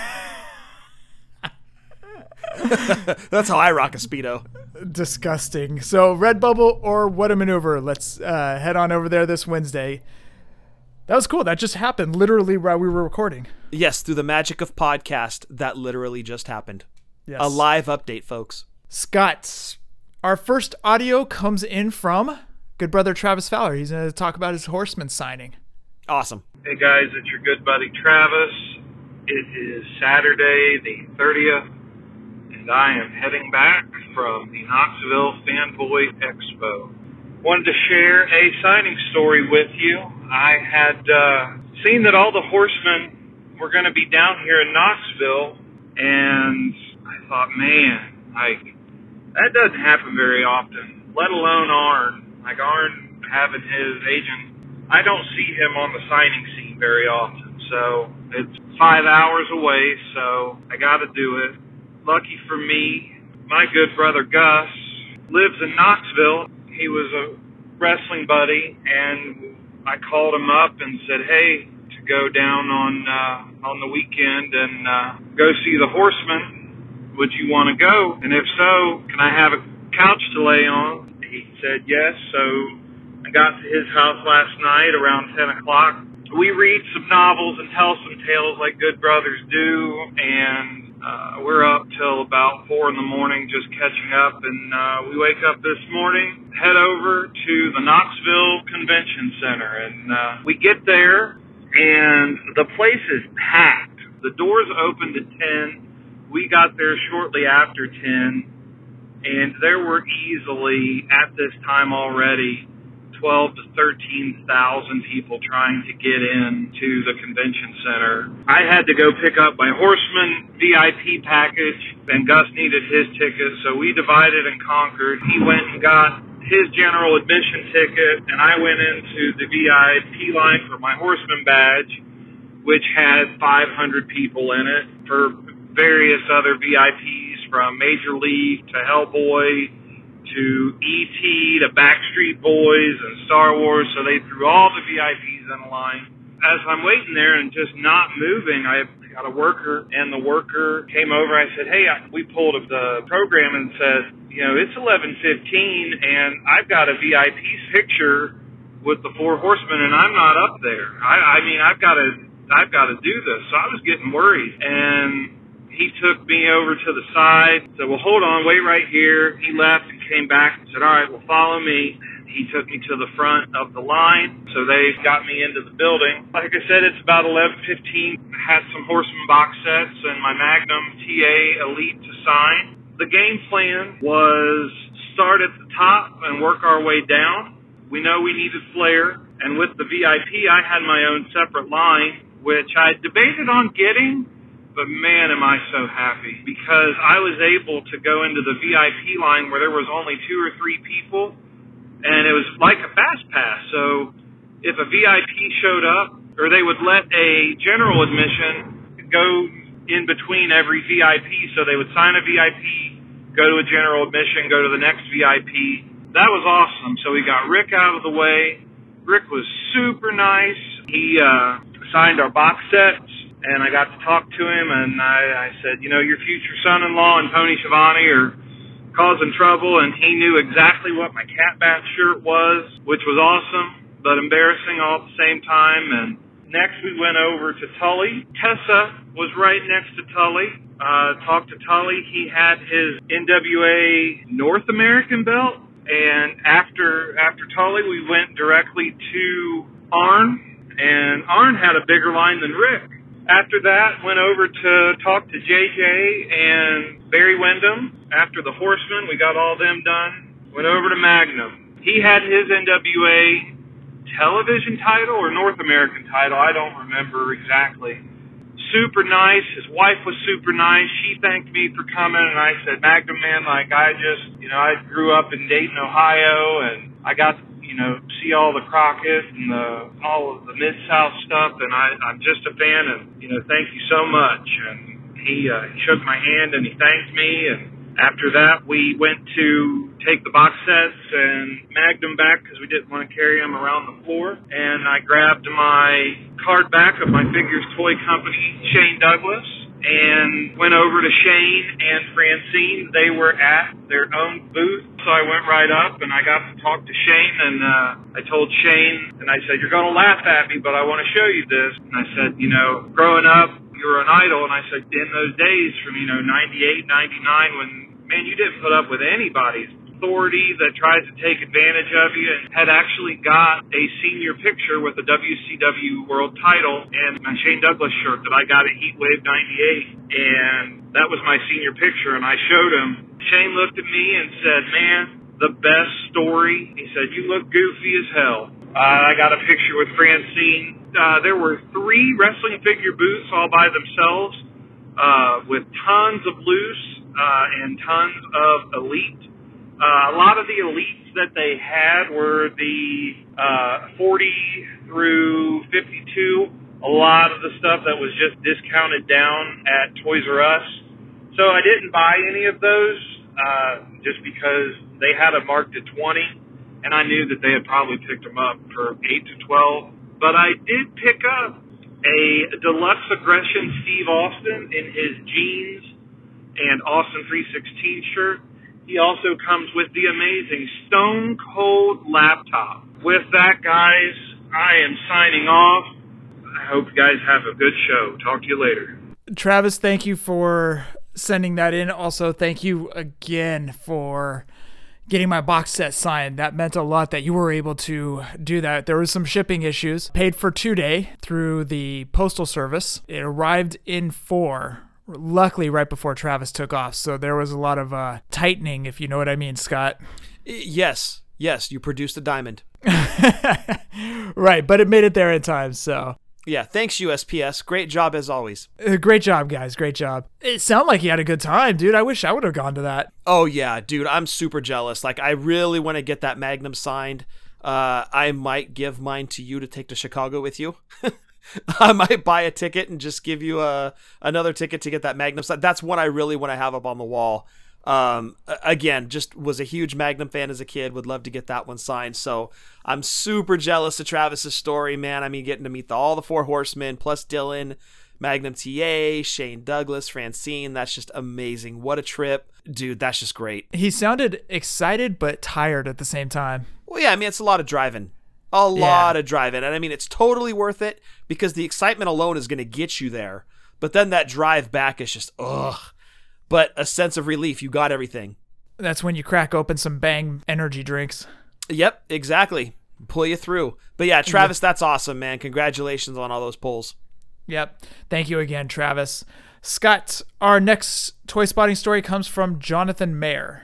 That's how I rock a Speedo. Disgusting. So Redbubble or What a Maneuver. Let's uh, head on over there this Wednesday. That was cool. That just happened literally while we were recording. Yes, through the magic of podcast, that literally just happened. Yes. A live update, folks. Scott, our first audio comes in from good brother Travis Fowler. He's going to talk about his Horseman signing. Awesome. Hey guys, it's your good buddy Travis. It is Saturday the thirtieth, and I am heading back from the Knoxville Fanboy Expo. Wanted to share a signing story with you. I had uh, seen that all the horsemen were going to be down here in Knoxville, and I thought, man, like, that doesn't happen very often, let alone Arn. Like, Arn having his agent, I don't see him on the signing scene very often, so it's five hours away, so I got to do it. Lucky for me, my good brother Gus lives in Knoxville. He was a wrestling buddy, and I called him up and said, hey, to go down on uh, on the weekend and uh, go see the Horsemen. Would you want to go? And if so, can I have a couch to lay on? He said yes, so I got to his house last night around ten o'clock. We read some novels and tell some tales like good brothers do, and uh, we're up till about four in the morning just catching up, and uh, we wake up this morning, head over to the Knoxville Convention Center, and uh, we get there, and the place is packed. The doors opened at ten. We got there shortly after ten, and there were easily, at this time already, twelve to thirteen thousand people trying to get in to the convention center. I had to go pick up my Horseman V I P package, and Gus needed his ticket, so we divided and conquered. He went and got his general admission ticket, and I went into the V I P line for my Horseman badge, which had five hundred people in it for various other V I Ps, from Major League to Hellboy to E T to Backstreet Boys and Star Wars, so they threw all the V I Ps in a line. As I'm waiting there and just not moving, I got a worker, and the worker came over. I said, hey, I, we pulled up the program and said, you know, it's eleven fifteen, and I've got a V I P picture with the Four Horsemen, and I'm not up there. I, I mean, I've got to, I've got to do this. So I was getting worried, and he took me over to the side, said, well, hold on, wait right here. He left and came back and said, all right, well, follow me. He took me to the front of the line, so they got me into the building. Like I said, it's about eleven fifteen. I had some Horseman box sets and my Magnum T A Elite to sign. The game plan was start at the top and work our way down. We know we needed flair, and with the V I P, I had my own separate line, which I debated on getting, but man, am I so happy, because I was able to go into the V I P line where there was only two or three people, and it was like a fast pass. So if a V I P showed up, or they would let a general admission go in between every V I P, so they would sign a V I P, go to a general admission, go to the next V I P. That was awesome. So we got Rick out of the way. Rick was super nice. He uh, signed our box sets, and I got to talk to him, and I, I said, you know, your future son-in-law and Tony Schiavone are causing trouble, and he knew exactly what my Cat Bat shirt was, which was awesome, but embarrassing all at the same time. And next we went over to Tully. Tessa was right next to Tully. Uh, talked to Tully. He had his N W A North American belt, and after after Tully, we went directly to Arn, and Arn had a bigger line than Rick. After that, went over to talk to J J and Barry Windham. after the Horsemen, we got all them done, went over to Magnum. He had his N W A television title or North American title, I don't remember exactly. Super nice. His wife was super nice. She thanked me for coming, and I said, Magnum, man, like, I just, you know, I grew up in Dayton, Ohio, and I got to, you know, see all the Crockett and the, all of the Mid-South stuff, and I, I'm just a fan, and, you know, thank you so much. And he, uh, he shook my hand, and he thanked me, and after that, we went to take the box sets and Magnum back because we didn't want to carry them around the floor. And I grabbed my card back of my Figures Toy Company, Shane Douglas, and went over to Shane and Francine. They were at their own booth, so I went right up and I got to talk to Shane. And uh, I told Shane, and I said, you're going to laugh at me, but I want to show you this. And I said, you know, growing up, you were an idol. And I said, in those days from, you know, ninety-eight, ninety-nine, when man, you didn't put up with anybody's authority that tries to take advantage of you, and had actually got a senior picture with a W C W world title and my Shane Douglas shirt that I got at Heatwave ninety-eight, and that was my senior picture, and I showed him. Shane looked at me and said, man, the best story. He said, you look goofy as hell. Uh, I got a picture with Francine. Uh, there were three wrestling figure booths all by themselves uh, with tons of loose Uh, and tons of elite. Uh, a lot of the elites that they had were the uh, forty through fifty-two. A lot of the stuff that was just discounted down at Toys R Us. So I didn't buy any of those uh, just because they had them marked at twenty, and I knew that they had probably picked them up for eight to twelve. But I did pick up a Deluxe Aggression Steve Austin in his jeans and Austin three sixteen shirt. He also comes with the amazing Stone Cold laptop. With that, guys, I am signing off. I hope you guys have a good show. Talk to you later. Travis, thank you for sending that in. Also, thank you again for getting my box set signed. That meant a lot that you were able to do that. There was some shipping issues. Paid for two day through the postal service. It arrived in four. Luckily, right before Travis took off, so there was a lot of uh, tightening, if you know what I mean, Scott. Yes, yes, you produced a diamond. Right, but it made it there in time, so. Yeah, thanks, U S P S. Great job as always. Uh, great job, guys. Great job. It sounded like you had a good time, dude. I wish I would have gone to that. Oh, yeah, dude. I'm super jealous. Like, I really want to get that Magnum signed. Uh, I might give mine to you to take to Chicago with you. I might buy a ticket and just give you a another ticket to get that Magnum signed. That's one I really want to have up on the wall. Um, again, just was a huge Magnum fan as a kid. Would love to get that one signed. So I'm super jealous of Travis's story, man. I mean, getting to meet the, all the four horsemen, plus Dylan, Magnum T A, Shane Douglas, Francine. That's just amazing. What a trip. Dude, that's just great. He sounded excited but tired at the same time. Well, yeah, I mean, it's a lot of driving. A lot yeah. of driving. And I mean, it's totally worth it because the excitement alone is going to get you there. But then that drive back is just, ugh. But a sense of relief. You got everything. That's when you crack open some Bang energy drinks. Yep, exactly. Pull you through. But yeah, Travis, that's awesome, man. Congratulations on all those pulls. Yep. Thank you again, Travis. Scott, our next toy spotting story comes from Jonathan Mayer.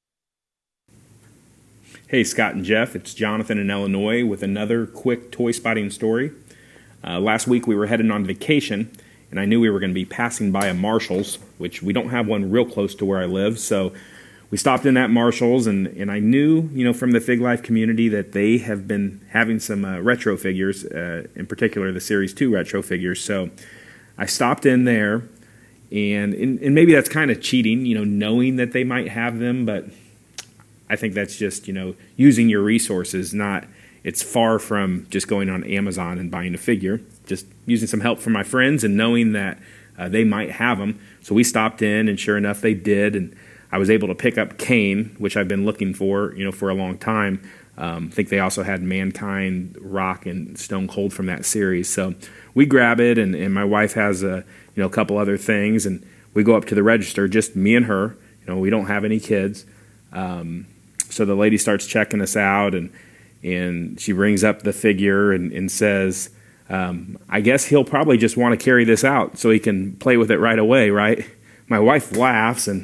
Hey, Scott and Jeff, it's Jonathan in Illinois with another quick toy spotting story. Uh, last week we were heading on vacation, and I knew we were going to be passing by a Marshall's, which we don't have one real close to where I live, so we stopped in at Marshall's, and, and I knew, you know, from the Fig Life community that they have been having some uh, retro figures, uh, in particular the Series two retro figures, so I stopped in there, and, and, and maybe that's kind of cheating, you know, knowing that they might have them, but I think that's just, you know, using your resources, not, it's far from just going on Amazon and buying a figure, just using some help from my friends and knowing that uh, they might have them. So we stopped in, and sure enough, they did, and I was able to pick up Kane, which I've been looking for, you know, for a long time. Um, I think they also had Mankind, Rock, and Stone Cold from that series. So we grab it, and, and my wife has a, you know, a couple other things, and we go up to the register, just me and her. You know, we don't have any kids. Um, So the lady starts checking us out, and and she brings up the figure and, and says, um, I guess he'll probably just want to carry this out so he can play with it right away, right? My wife laughs, and,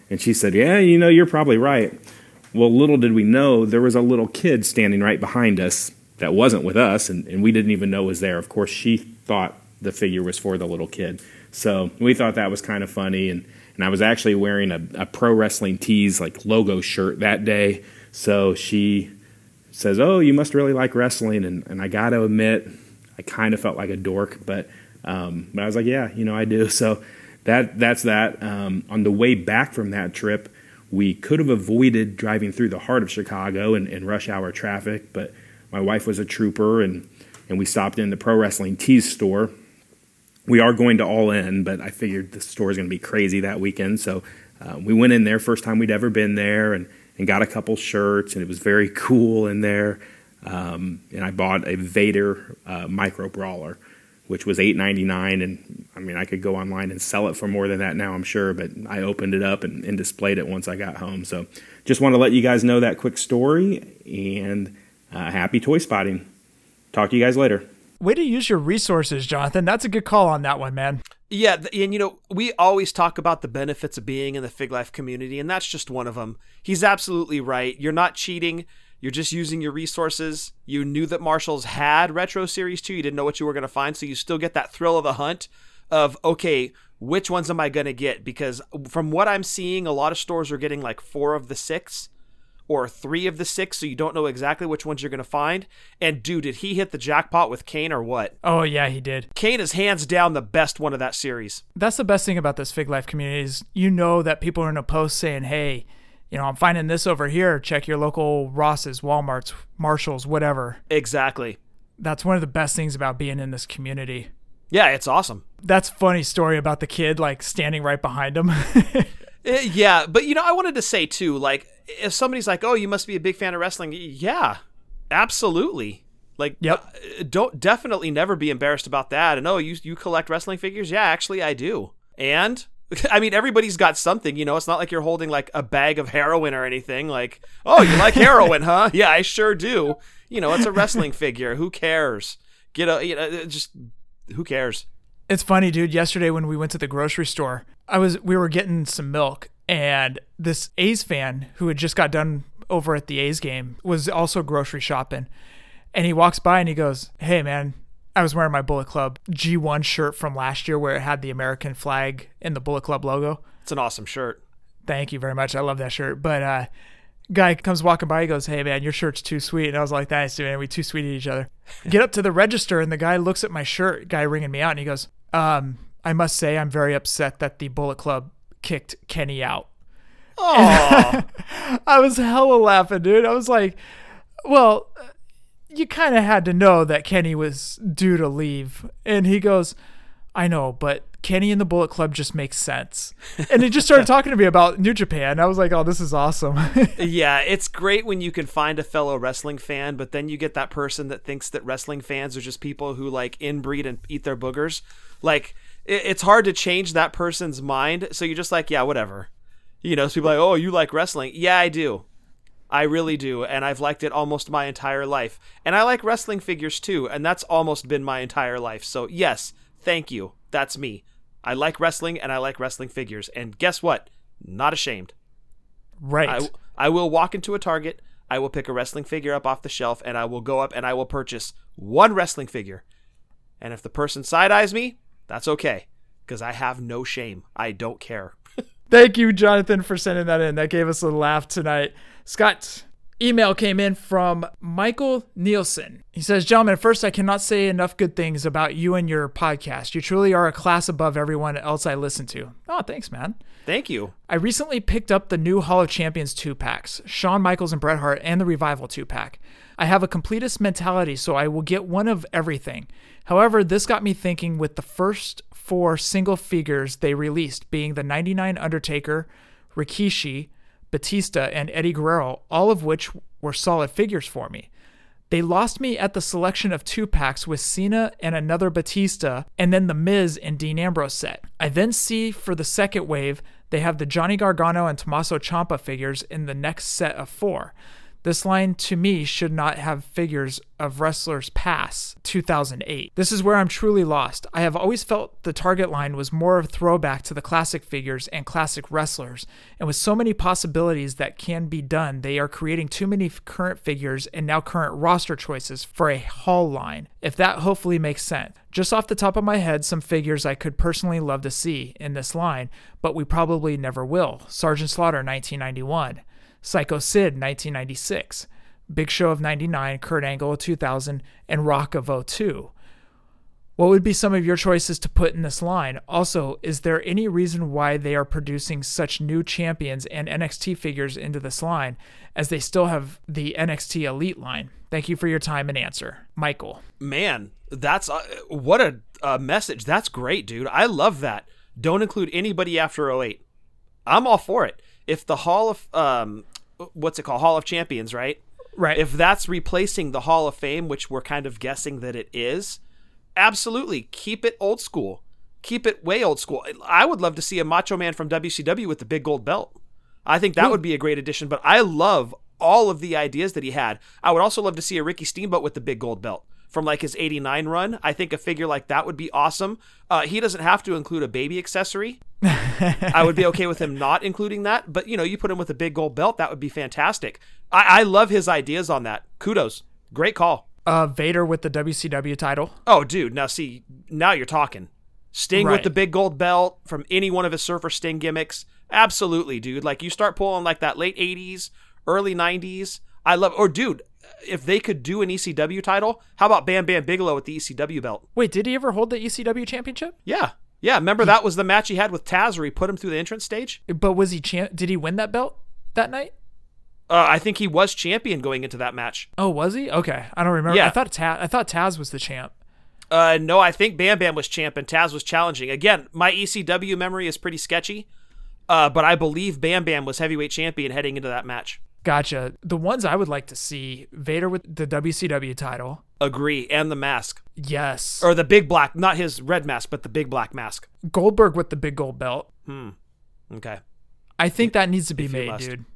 And she said, yeah, you know, you're probably right. Well, little did we know, there was a little kid standing right behind us that wasn't with us, and, and we didn't even know was there. Of course, she thought the figure was for the little kid. So we thought that was kind of funny, and, and I was actually wearing a, a Pro Wrestling Tees like logo shirt that day. So she says, oh, you must really like wrestling, and, and I got to admit, I kind of felt like a dork, but um, but I was like, yeah, you know, I do. So that that's that. Um, on the way back from that trip, we could have avoided driving through the heart of Chicago and, and rush hour traffic, but my wife was a trooper, and, and we stopped in the Pro Wrestling Tees store. We are going to All In, but I figured the store is going to be crazy that weekend, so uh, we went in there, first time we'd ever been there, and, and got a couple shirts, and it was very cool in there. Um, and I bought a Vader uh, Micro Brawler, which was eight ninety-nine, and I mean, I could go online and sell it for more than that now, I'm sure, but I opened it up and, and displayed it once I got home. So just want to let you guys know that quick story, and uh, happy toy spotting. Talk to you guys later. Way to use your resources, Jonathan. That's a good call on that one, man. Yeah, and you know, we always talk about the benefits of being in the Fig Life community, and that's just one of them. He's absolutely right. You're not cheating. You're just using your resources. You knew that Marshalls had Retro Series two. You didn't know what you were going to find, so you still get that thrill of the hunt of, okay, which ones am I going to get? Because from what I'm seeing, a lot of stores are getting like four of the six or three of the six, so you don't know exactly which ones you're going to find. And dude, did he hit the jackpot with Kane or what? Oh, yeah, he did. Kane is hands down the best one of that series. That's the best thing about this Fig Life community is you know that people are in a post saying, hey, you know, I'm finding this over here. Check your local Ross's, Walmart's, Marshalls, whatever. Exactly. That's one of the best things about being in this community. Yeah, it's awesome. That's a funny story about the kid, like, standing right behind him. Yeah, but, you know, I wanted to say, too, like, if somebody's like, oh, you must be a big fan of wrestling. Yeah, absolutely. Like, yep. Don't definitely never be embarrassed about that. And, oh, you, you collect wrestling figures? Yeah, actually, I do. And... I mean, everybody's got something, you know, it's not like you're holding like a bag of heroin or anything like, oh, you like heroin, huh? Yeah, I sure do. You know, it's a wrestling figure. Who cares? Get a, you know, just who cares? It's funny, dude. Yesterday when we went to the grocery store, I was, we were getting some milk, and this A's fan who had just got done over at the A's game was also grocery shopping. And he walks by and he goes, hey man, I was wearing my Bullet Club G one shirt from last year where it had the American flag and the Bullet Club logo. It's an awesome shirt. Thank you very much. I love that shirt. But uh, guy comes walking by. He goes, hey, man, your shirt's too sweet. And I was like, thanks, dude. And we too sweet at each other. Get up to the register, and the guy looks at my shirt, guy ringing me out, and he goes, um, I must say I'm very upset that the Bullet Club kicked Kenny out. Oh, I was hella laughing, dude. I was like, well... you kind of had to know that Kenny was due to leave. And he goes, I know, but Kenny and the Bullet Club just makes sense. And he just started talking to me about New Japan. I was like, oh, this is awesome. Yeah, it's great when you can find a fellow wrestling fan, but then you get that person that thinks that wrestling fans are just people who like inbreed and eat their boogers. Like, it's hard to change that person's mind. So you're just like, yeah, whatever. You know, so people are like, oh, you like wrestling? Yeah, I do. I really do, and I've liked it almost my entire life. And I like wrestling figures too, and that's almost been my entire life. So yes, thank you. That's me. I like wrestling, and I like wrestling figures. And guess what? Not ashamed. Right. I, I will walk into a Target, I will pick a wrestling figure up off the shelf, and I will go up and I will purchase one wrestling figure. And if the person side-eyes me, that's okay, because I have no shame. I don't care. Thank you, Jonathan, for sending that in. That gave us a laugh tonight. Scott's email came in from Michael Nielsen. He says, gentlemen, first, I cannot say enough good things about you and your podcast. You truly are a class above everyone else I listen to. Oh, thanks, man. Thank you. I recently picked up the new Hall of Champions two-packs, Shawn Michaels and Bret Hart, and the Revival two-pack. I have a completist mentality, so I will get one of everything. However, this got me thinking with the first four single figures they released, being the ninety-nine Undertaker, Rikishi, Batista, and Eddie Guerrero, all of which were solid figures for me. They lost me at the selection of two packs with Cena and another Batista, and then the Miz and Dean Ambrose set. I then see for the second wave, they have the Johnny Gargano and Tommaso Ciampa figures in the next set of four. This line, to me, should not have figures of wrestlers past two thousand eight. This is where I'm truly lost. I have always felt the Target line was more of a throwback to the classic figures and classic wrestlers, and with so many possibilities that can be done, they are creating too many current figures and now current roster choices for a Hall line, if that hopefully makes sense. Just off the top of my head, some figures I could personally love to see in this line, but we probably never will. Sergeant Slaughter, nineteen ninety-one. Psycho Sid, nineteen ninety-six, Big Show of ninety-nine, Kurt Angle of two thousand, and Rock of oh two. What would be some of your choices to put in this line? Also, is there any reason why they are producing such new champions and N X T figures into this line, as they still have the N X T Elite line? Thank you for your time and answer. Michael. Man, that's uh, what a, a message. That's great, dude. I love that. Don't include anybody after oh eight. I'm all for it. If the Hall of, um, what's it called? Hall of Champions, right? Right. If that's replacing the Hall of Fame, which we're kind of guessing that it is, absolutely. Keep it old school. Keep it way old school. I would love to see a Macho Man from W C W with the big gold belt. I think that Ooh. would be a great addition, but I love all of the ideas that he had. I would also love to see a Ricky Steamboat with the big gold belt from like his eighty-nine run. I think a figure like that would be awesome. Uh, he doesn't have to include a baby accessory. I would be okay with him not including that, but you know, you put him with a big gold belt, that would be fantastic. I, I love his ideas on that. Kudos. Great call. Uh, Vader with the W C W title. Oh, dude. Now see, now you're talking. Sting right. with the big gold belt from any one of his Surfer Sting gimmicks. Absolutely, dude. Like you start pulling like that late eighties, early nineties. I love, or dude, if they could do an E C W title, how about Bam Bam Bigelow with the E C W belt? Wait, did he ever hold the E C W championship? Yeah. Yeah, remember that was the match he had with Taz where he put him through the entrance stage? But was he champ? Did he win that belt that night? Uh, I think he was champion going into that match. Oh, was he? Okay, I don't remember. Yeah. I thought Taz, I thought Taz was the champ. Uh, no, I think Bam Bam was champ and Taz was challenging. Again, my E C W memory is pretty sketchy, uh, but I believe Bam Bam was heavyweight champion heading into that match. Gotcha. The ones I would like to see, Vader with the W C W title. Agree, and the mask. Yes. Or the big black, not his red mask, but the big black mask. Goldberg with the big gold belt. Hmm. Okay. I think that needs to be if made, you dude.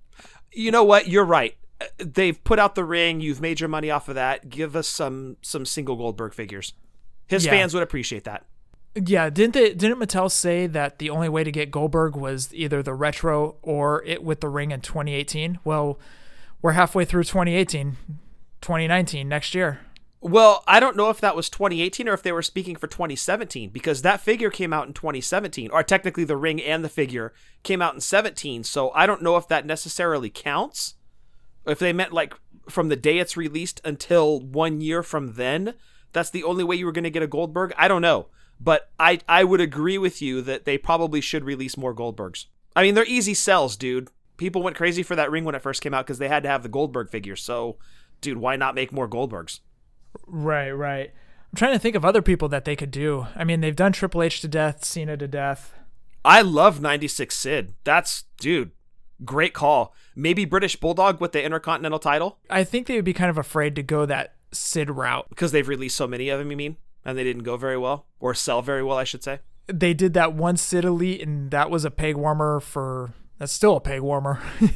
You know what? You're right. They've put out the ring. You've made your money off of that. Give us some some single Goldberg figures. His yeah. fans would appreciate that. Yeah, didn't they? Didn't Mattel say that the only way to get Goldberg was either the retro or it with the ring in twenty eighteen? Well, we're halfway through twenty eighteen, twenty nineteen next year. Well, I don't know if that was twenty eighteen or if they were speaking for twenty seventeen, because that figure came out in twenty seventeen, or technically the ring and the figure came out in seventeen. So I don't know if that necessarily counts. If they meant like from the day it's released until one year from then, that's the only way you were going to get a Goldberg. I don't know. But I, I would agree with you that they probably should release more Goldbergs. I mean, they're easy sells, dude. People went crazy for that ring when it first came out because they had to have the Goldberg figure. So, dude, why not make more Goldbergs? Right, right. I'm trying to think of other people that they could do. I mean, they've done Triple H to death, Cena to death. I love ninety-six Sid. That's, dude, great call. Maybe British Bulldog with the Intercontinental title? I think they would be kind of afraid to go that Sid route. Because they've released so many of them, you mean? And they didn't go very well? Or sell very well, I should say? They did that one Sid Elite, and that was a peg warmer for... That's still a peg warmer.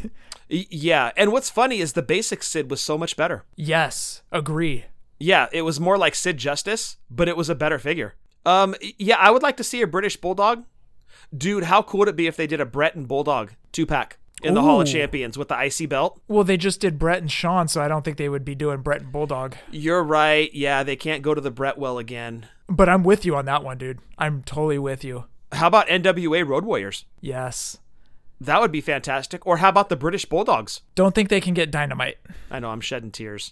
Yeah, and what's funny is the basic Sid was so much better. Yes, agree. Yeah, it was more like Sid Justice, but it was a better figure. Um, yeah, I would like to see a British Bulldog. Dude, how cool would it be if they did a Brett and Bulldog two-pack in the Ooh. Hall of Champions with the icy belt? Well, they just did Brett and Sean, so I don't think they would be doing Brett and Bulldog. You're right. Yeah, they can't go to the Brett well again. But I'm with you on that one, dude. I'm totally with you. How about N W A Road Warriors? Yes. That would be fantastic. Or how about the British Bulldogs? Don't think they can get Dynamite. I know, I'm shedding tears.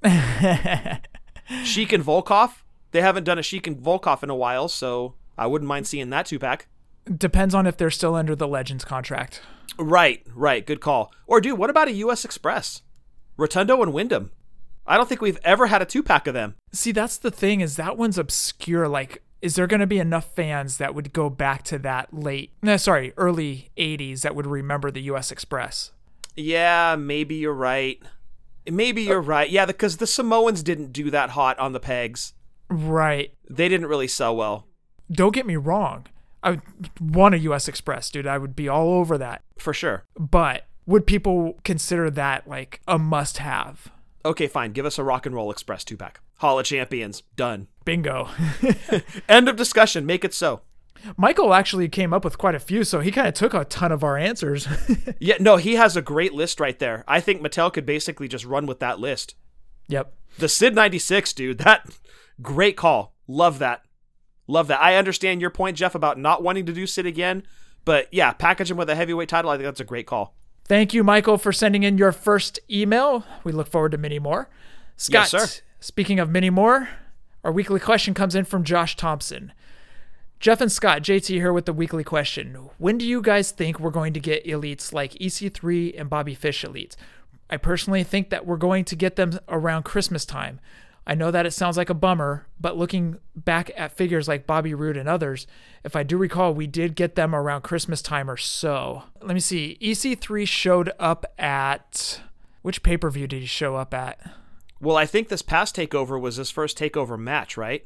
Sheik and Volkov? They haven't done a Sheik and Volkov in a while, so I wouldn't mind seeing that two-pack. Depends on if they're still under the Legends contract. Right, right. Good call. Or, dude, what about a U S Express? Rotundo and Wyndham. I don't think we've ever had a two-pack of them. See, that's the thing, is that one's obscure. Like, is there going to be enough fans that would go back to that late, no, sorry, early eighties that would remember the U S Express? Yeah, maybe you're right. Maybe you're uh, right. Yeah, because the Samoans didn't do that hot on the pegs. Right. They didn't really sell well. Don't get me wrong. I would want a U S Express, dude. I would be all over that. For sure. But would people consider that like a must-have? Okay, fine. Give us a Rock and Roll Express two-pack. Hall of Champions. Done. Bingo. End of discussion. Make it so. Michael actually came up with quite a few, so he kind of took a ton of our answers. Yeah, no, he has a great list right there. I think Mattel could basically just run with that list. Yep. The Sid ninety-six, dude. That great call. Love that. Love that. I understand your point, Jeff, about not wanting to do Sid again, but yeah, package him with a heavyweight title. I think that's a great call. Thank you, Michael, for sending in your first email. We look forward to many more. Scott, yes, sir. Speaking of many more, our weekly question comes in from Josh Thompson. Jeff and Scott, J T here with the weekly question. When do you guys think we're going to get elites like E C three and Bobby Fish elites? I personally think that we're going to get them around Christmas time. I know that it sounds like a bummer, but looking back at figures like Bobby Roode and others, if I do recall, we did get them around Christmas time or so. Let me see. E C three showed up at... Which pay-per-view did he show up at? Well, I think this past TakeOver was his first TakeOver match, right?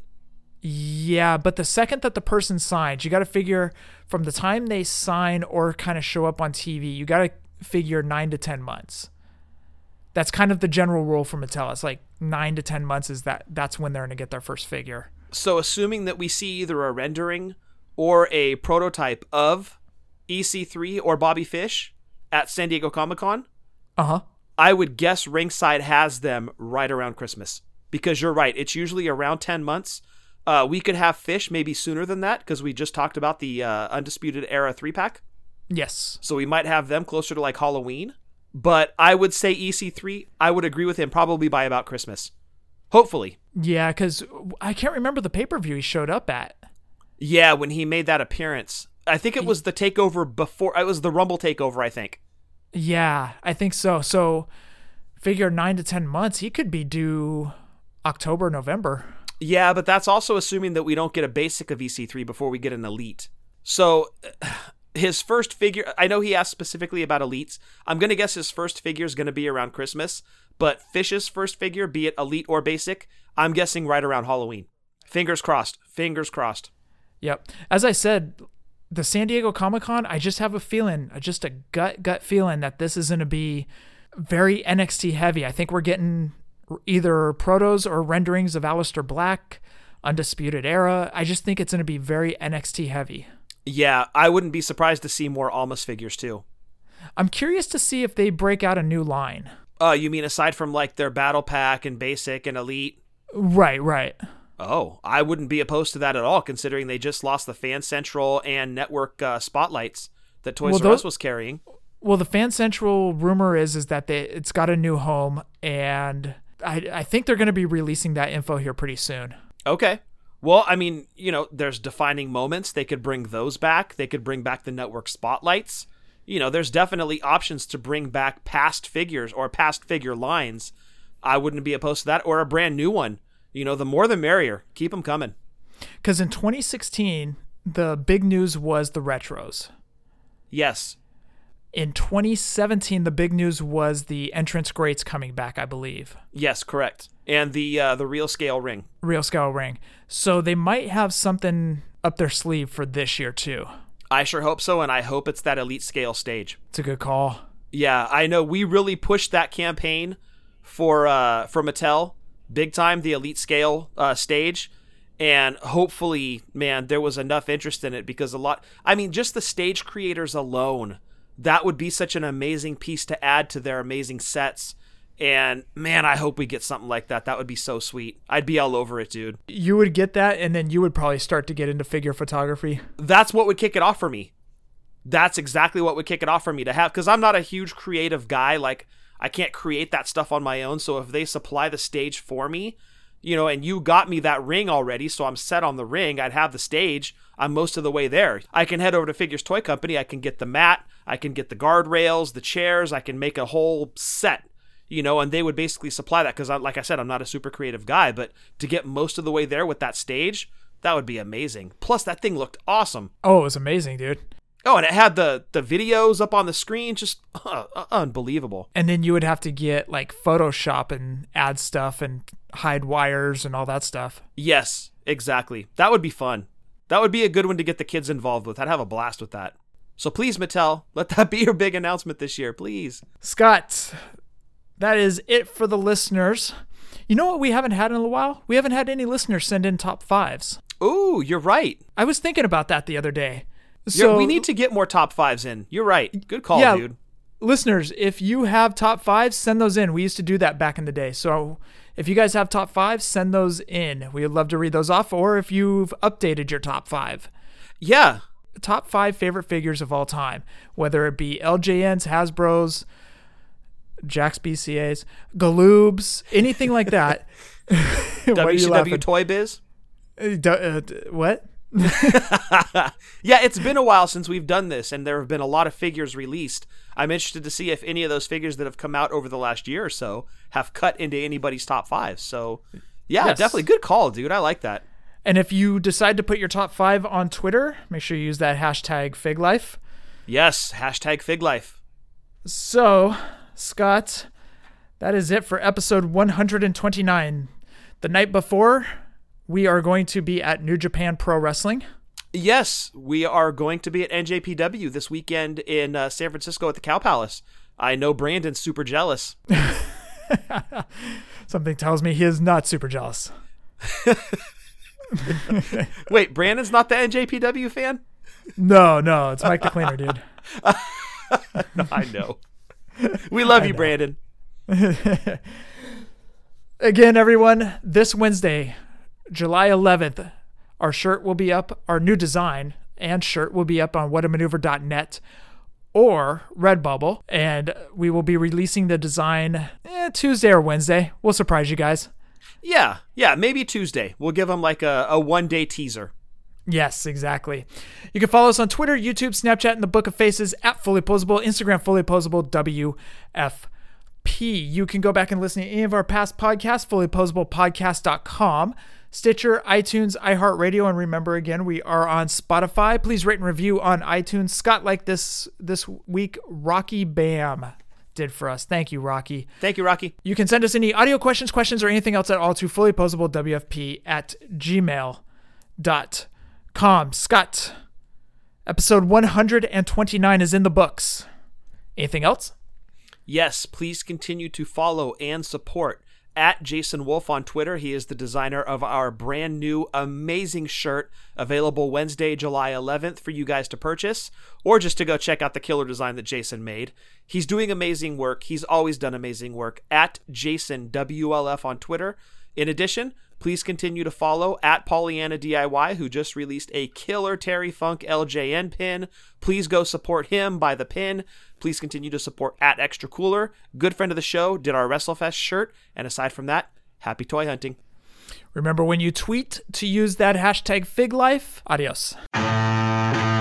Yeah, but the second that the person signs, you got to figure from the time they sign or kind of show up on T V, you got to figure nine to ten months. That's kind of the general rule for Mattel. It's like nine to ten months is that that's when they're going to get their first figure. So assuming that we see either a rendering or a prototype of E C three or Bobby Fish at San Diego Comic-Con, uh-huh. I would guess Ringside has them right around Christmas. Because you're right, it's usually around ten months. Uh, we could have Fish maybe sooner than that because we just talked about the uh, Undisputed Era three-pack. Yes. So we might have them closer to like Halloween. But I would say E C three, I would agree with him probably by about Christmas. Hopefully. Yeah, because I can't remember the pay-per-view he showed up at. Yeah, when he made that appearance. I think it was the takeover before, it was the Rumble takeover, I think. Yeah, I think so. So figure nine to ten months, he could be due October, November. Yeah, but that's also assuming that we don't get a basic of E C three before we get an elite. So his first figure, I know he asked specifically about elites. I'm going to guess his first figure is going to be around Christmas, but Fish's first figure, be it elite or basic, I'm guessing right around Halloween. Fingers crossed. Fingers crossed. Yep. As I said, the San Diego Comic-Con, I just have a feeling, just a gut, gut feeling that this is going to be very N X T heavy. I think we're getting either protos or renderings of Aleister Black, Undisputed Era. I just think it's going to be very N X T heavy. Yeah, I wouldn't be surprised to see more Almas figures too. I'm curious to see if they break out a new line. Uh, you mean aside from like their battle pack and basic and elite? Right, right. Oh, I wouldn't be opposed to that at all, considering they just lost the Fan Central and Network uh, spotlights that Toys well, R those, Us was carrying. Well, the Fan Central rumor is is that they it's got a new home, and I I think they're going to be releasing that info here pretty soon. Okay. Well, I mean, you know, there's defining moments. They could bring those back. They could bring back the Network spotlights. You know, there's definitely options to bring back past figures or past figure lines. I wouldn't be opposed to that, or a brand new one. You know, the more the merrier. Keep them coming. Because in twenty sixteen, the big news was the retros. Yes. In twenty seventeen, the big news was the entrance greats coming back, I believe. Yes, correct. And the uh, the real scale ring. Real scale ring. So they might have something up their sleeve for this year, too. I sure hope so, and I hope it's that elite scale stage. It's a good call. Yeah, I know we really pushed that campaign for uh, for Mattel. Big time, the elite scale uh, stage. And hopefully, man, there was enough interest in it because a lot, I mean, just the stage creators alone, that would be such an amazing piece to add to their amazing sets. And man, I hope we get something like that. That would be so sweet. I'd be all over it, dude. You would get that, and then you would probably start to get into figure photography. That's what would kick it off for me. That's exactly what would kick it off for me to have, because I'm not a huge creative guy. Like, I can't create that stuff on my own. So if they supply the stage for me, you know, and you got me that ring already, so I'm set on the ring, I'd have the stage, I'm most of the way there. I can head over to Figures Toy Company, I can get the mat, I can get the guardrails, the chairs, I can make a whole set, you know, and they would basically supply that, because like I said, I'm not a super creative guy, but to get most of the way there with that stage, that would be amazing. Plus, that thing looked awesome. Oh, it was amazing, dude. Oh, and it had the, the videos up on the screen, just uh, unbelievable. And then you would have to get like Photoshop and add stuff and hide wires and all that stuff. Yes, exactly. That would be fun. That would be a good one to get the kids involved with. I'd have a blast with that. So please, Mattel, let that be your big announcement this year, please. Scott, that is it for the listeners. You know what we haven't had in a while? We haven't had any listeners send in top fives. Ooh, you're right. I was thinking about that the other day. So yeah, we need to get more top fives in. You're right. Good call, yeah, dude. Listeners, if you have top fives, send those in. We used to do that back in the day. So if you guys have top fives, send those in. We would love to read those off, or if you've updated your top five. Yeah. Top five favorite figures of all time, whether it be L J Ns, Hasbro's, Jakks B C As, Galoobs, anything like that. W C W Toy Biz? Uh, uh, what? Yeah, it's been a while since we've done this, and there have been a lot of figures released. I'm interested to see if any of those figures that have come out over the last year or so have cut into anybody's top five. So, yeah, yes. Definitely good call, dude. I like that. And if you decide to put your top five on Twitter, make sure you use that hashtag FigLife. Yes, hashtag FigLife. So, Scott, that is it for episode one hundred twenty-nine. The night before, we are going to be at New Japan Pro Wrestling. Yes, we are going to be at N J P W this weekend in uh, San Francisco at the Cow Palace. I know Brandon's super jealous. Something tells me he is not super jealous. Wait, Brandon's not the N J P W fan? No, no, it's Mike the Cleaner, dude. No, I know. We love you, Brandon. Again, everyone, this Wednesday, July eleventh, our shirt will be up, our new design and shirt will be up on what a maneuver dot net or Redbubble, and we will be releasing the design eh, Tuesday or Wednesday. We'll surprise you guys. Yeah, yeah, maybe Tuesday. We'll give them like a, a one-day teaser. Yes, exactly. You can follow us on Twitter, YouTube, Snapchat, and the Book of Faces at Fully Posable, Instagram, Fully Posable, W F P. You can go back and listen to any of our past podcasts, fully posable podcast dot com, Stitcher, iTunes, iHeartRadio, and remember again, we are on Spotify. Please rate and review on iTunes. Scott, like this this week, Rocky Bam did for us. Thank you, Rocky. Thank you, Rocky. You can send us any audio questions, questions, or anything else at all to fully posable W F P at gmail dot com. Scott, episode one hundred twenty-nine is in the books. Anything else? Yes, please continue to follow and support at Jason Wolf on Twitter. He is the designer of our brand new amazing shirt, available Wednesday, July eleventh for you guys to purchase, or just to go check out the killer design that Jason made. He's doing amazing work. He's always done amazing work at Jason W L F on Twitter. In addition, please continue to follow at Pollyanna D I Y, who just released a killer Terry Funk L J N pin. Please go support him, buy the pin. Please continue to support at Extra Cooler. Good friend of the show, did our WrestleFest shirt. And aside from that, happy toy hunting. Remember when you tweet to use that hashtag FigLife. Adios.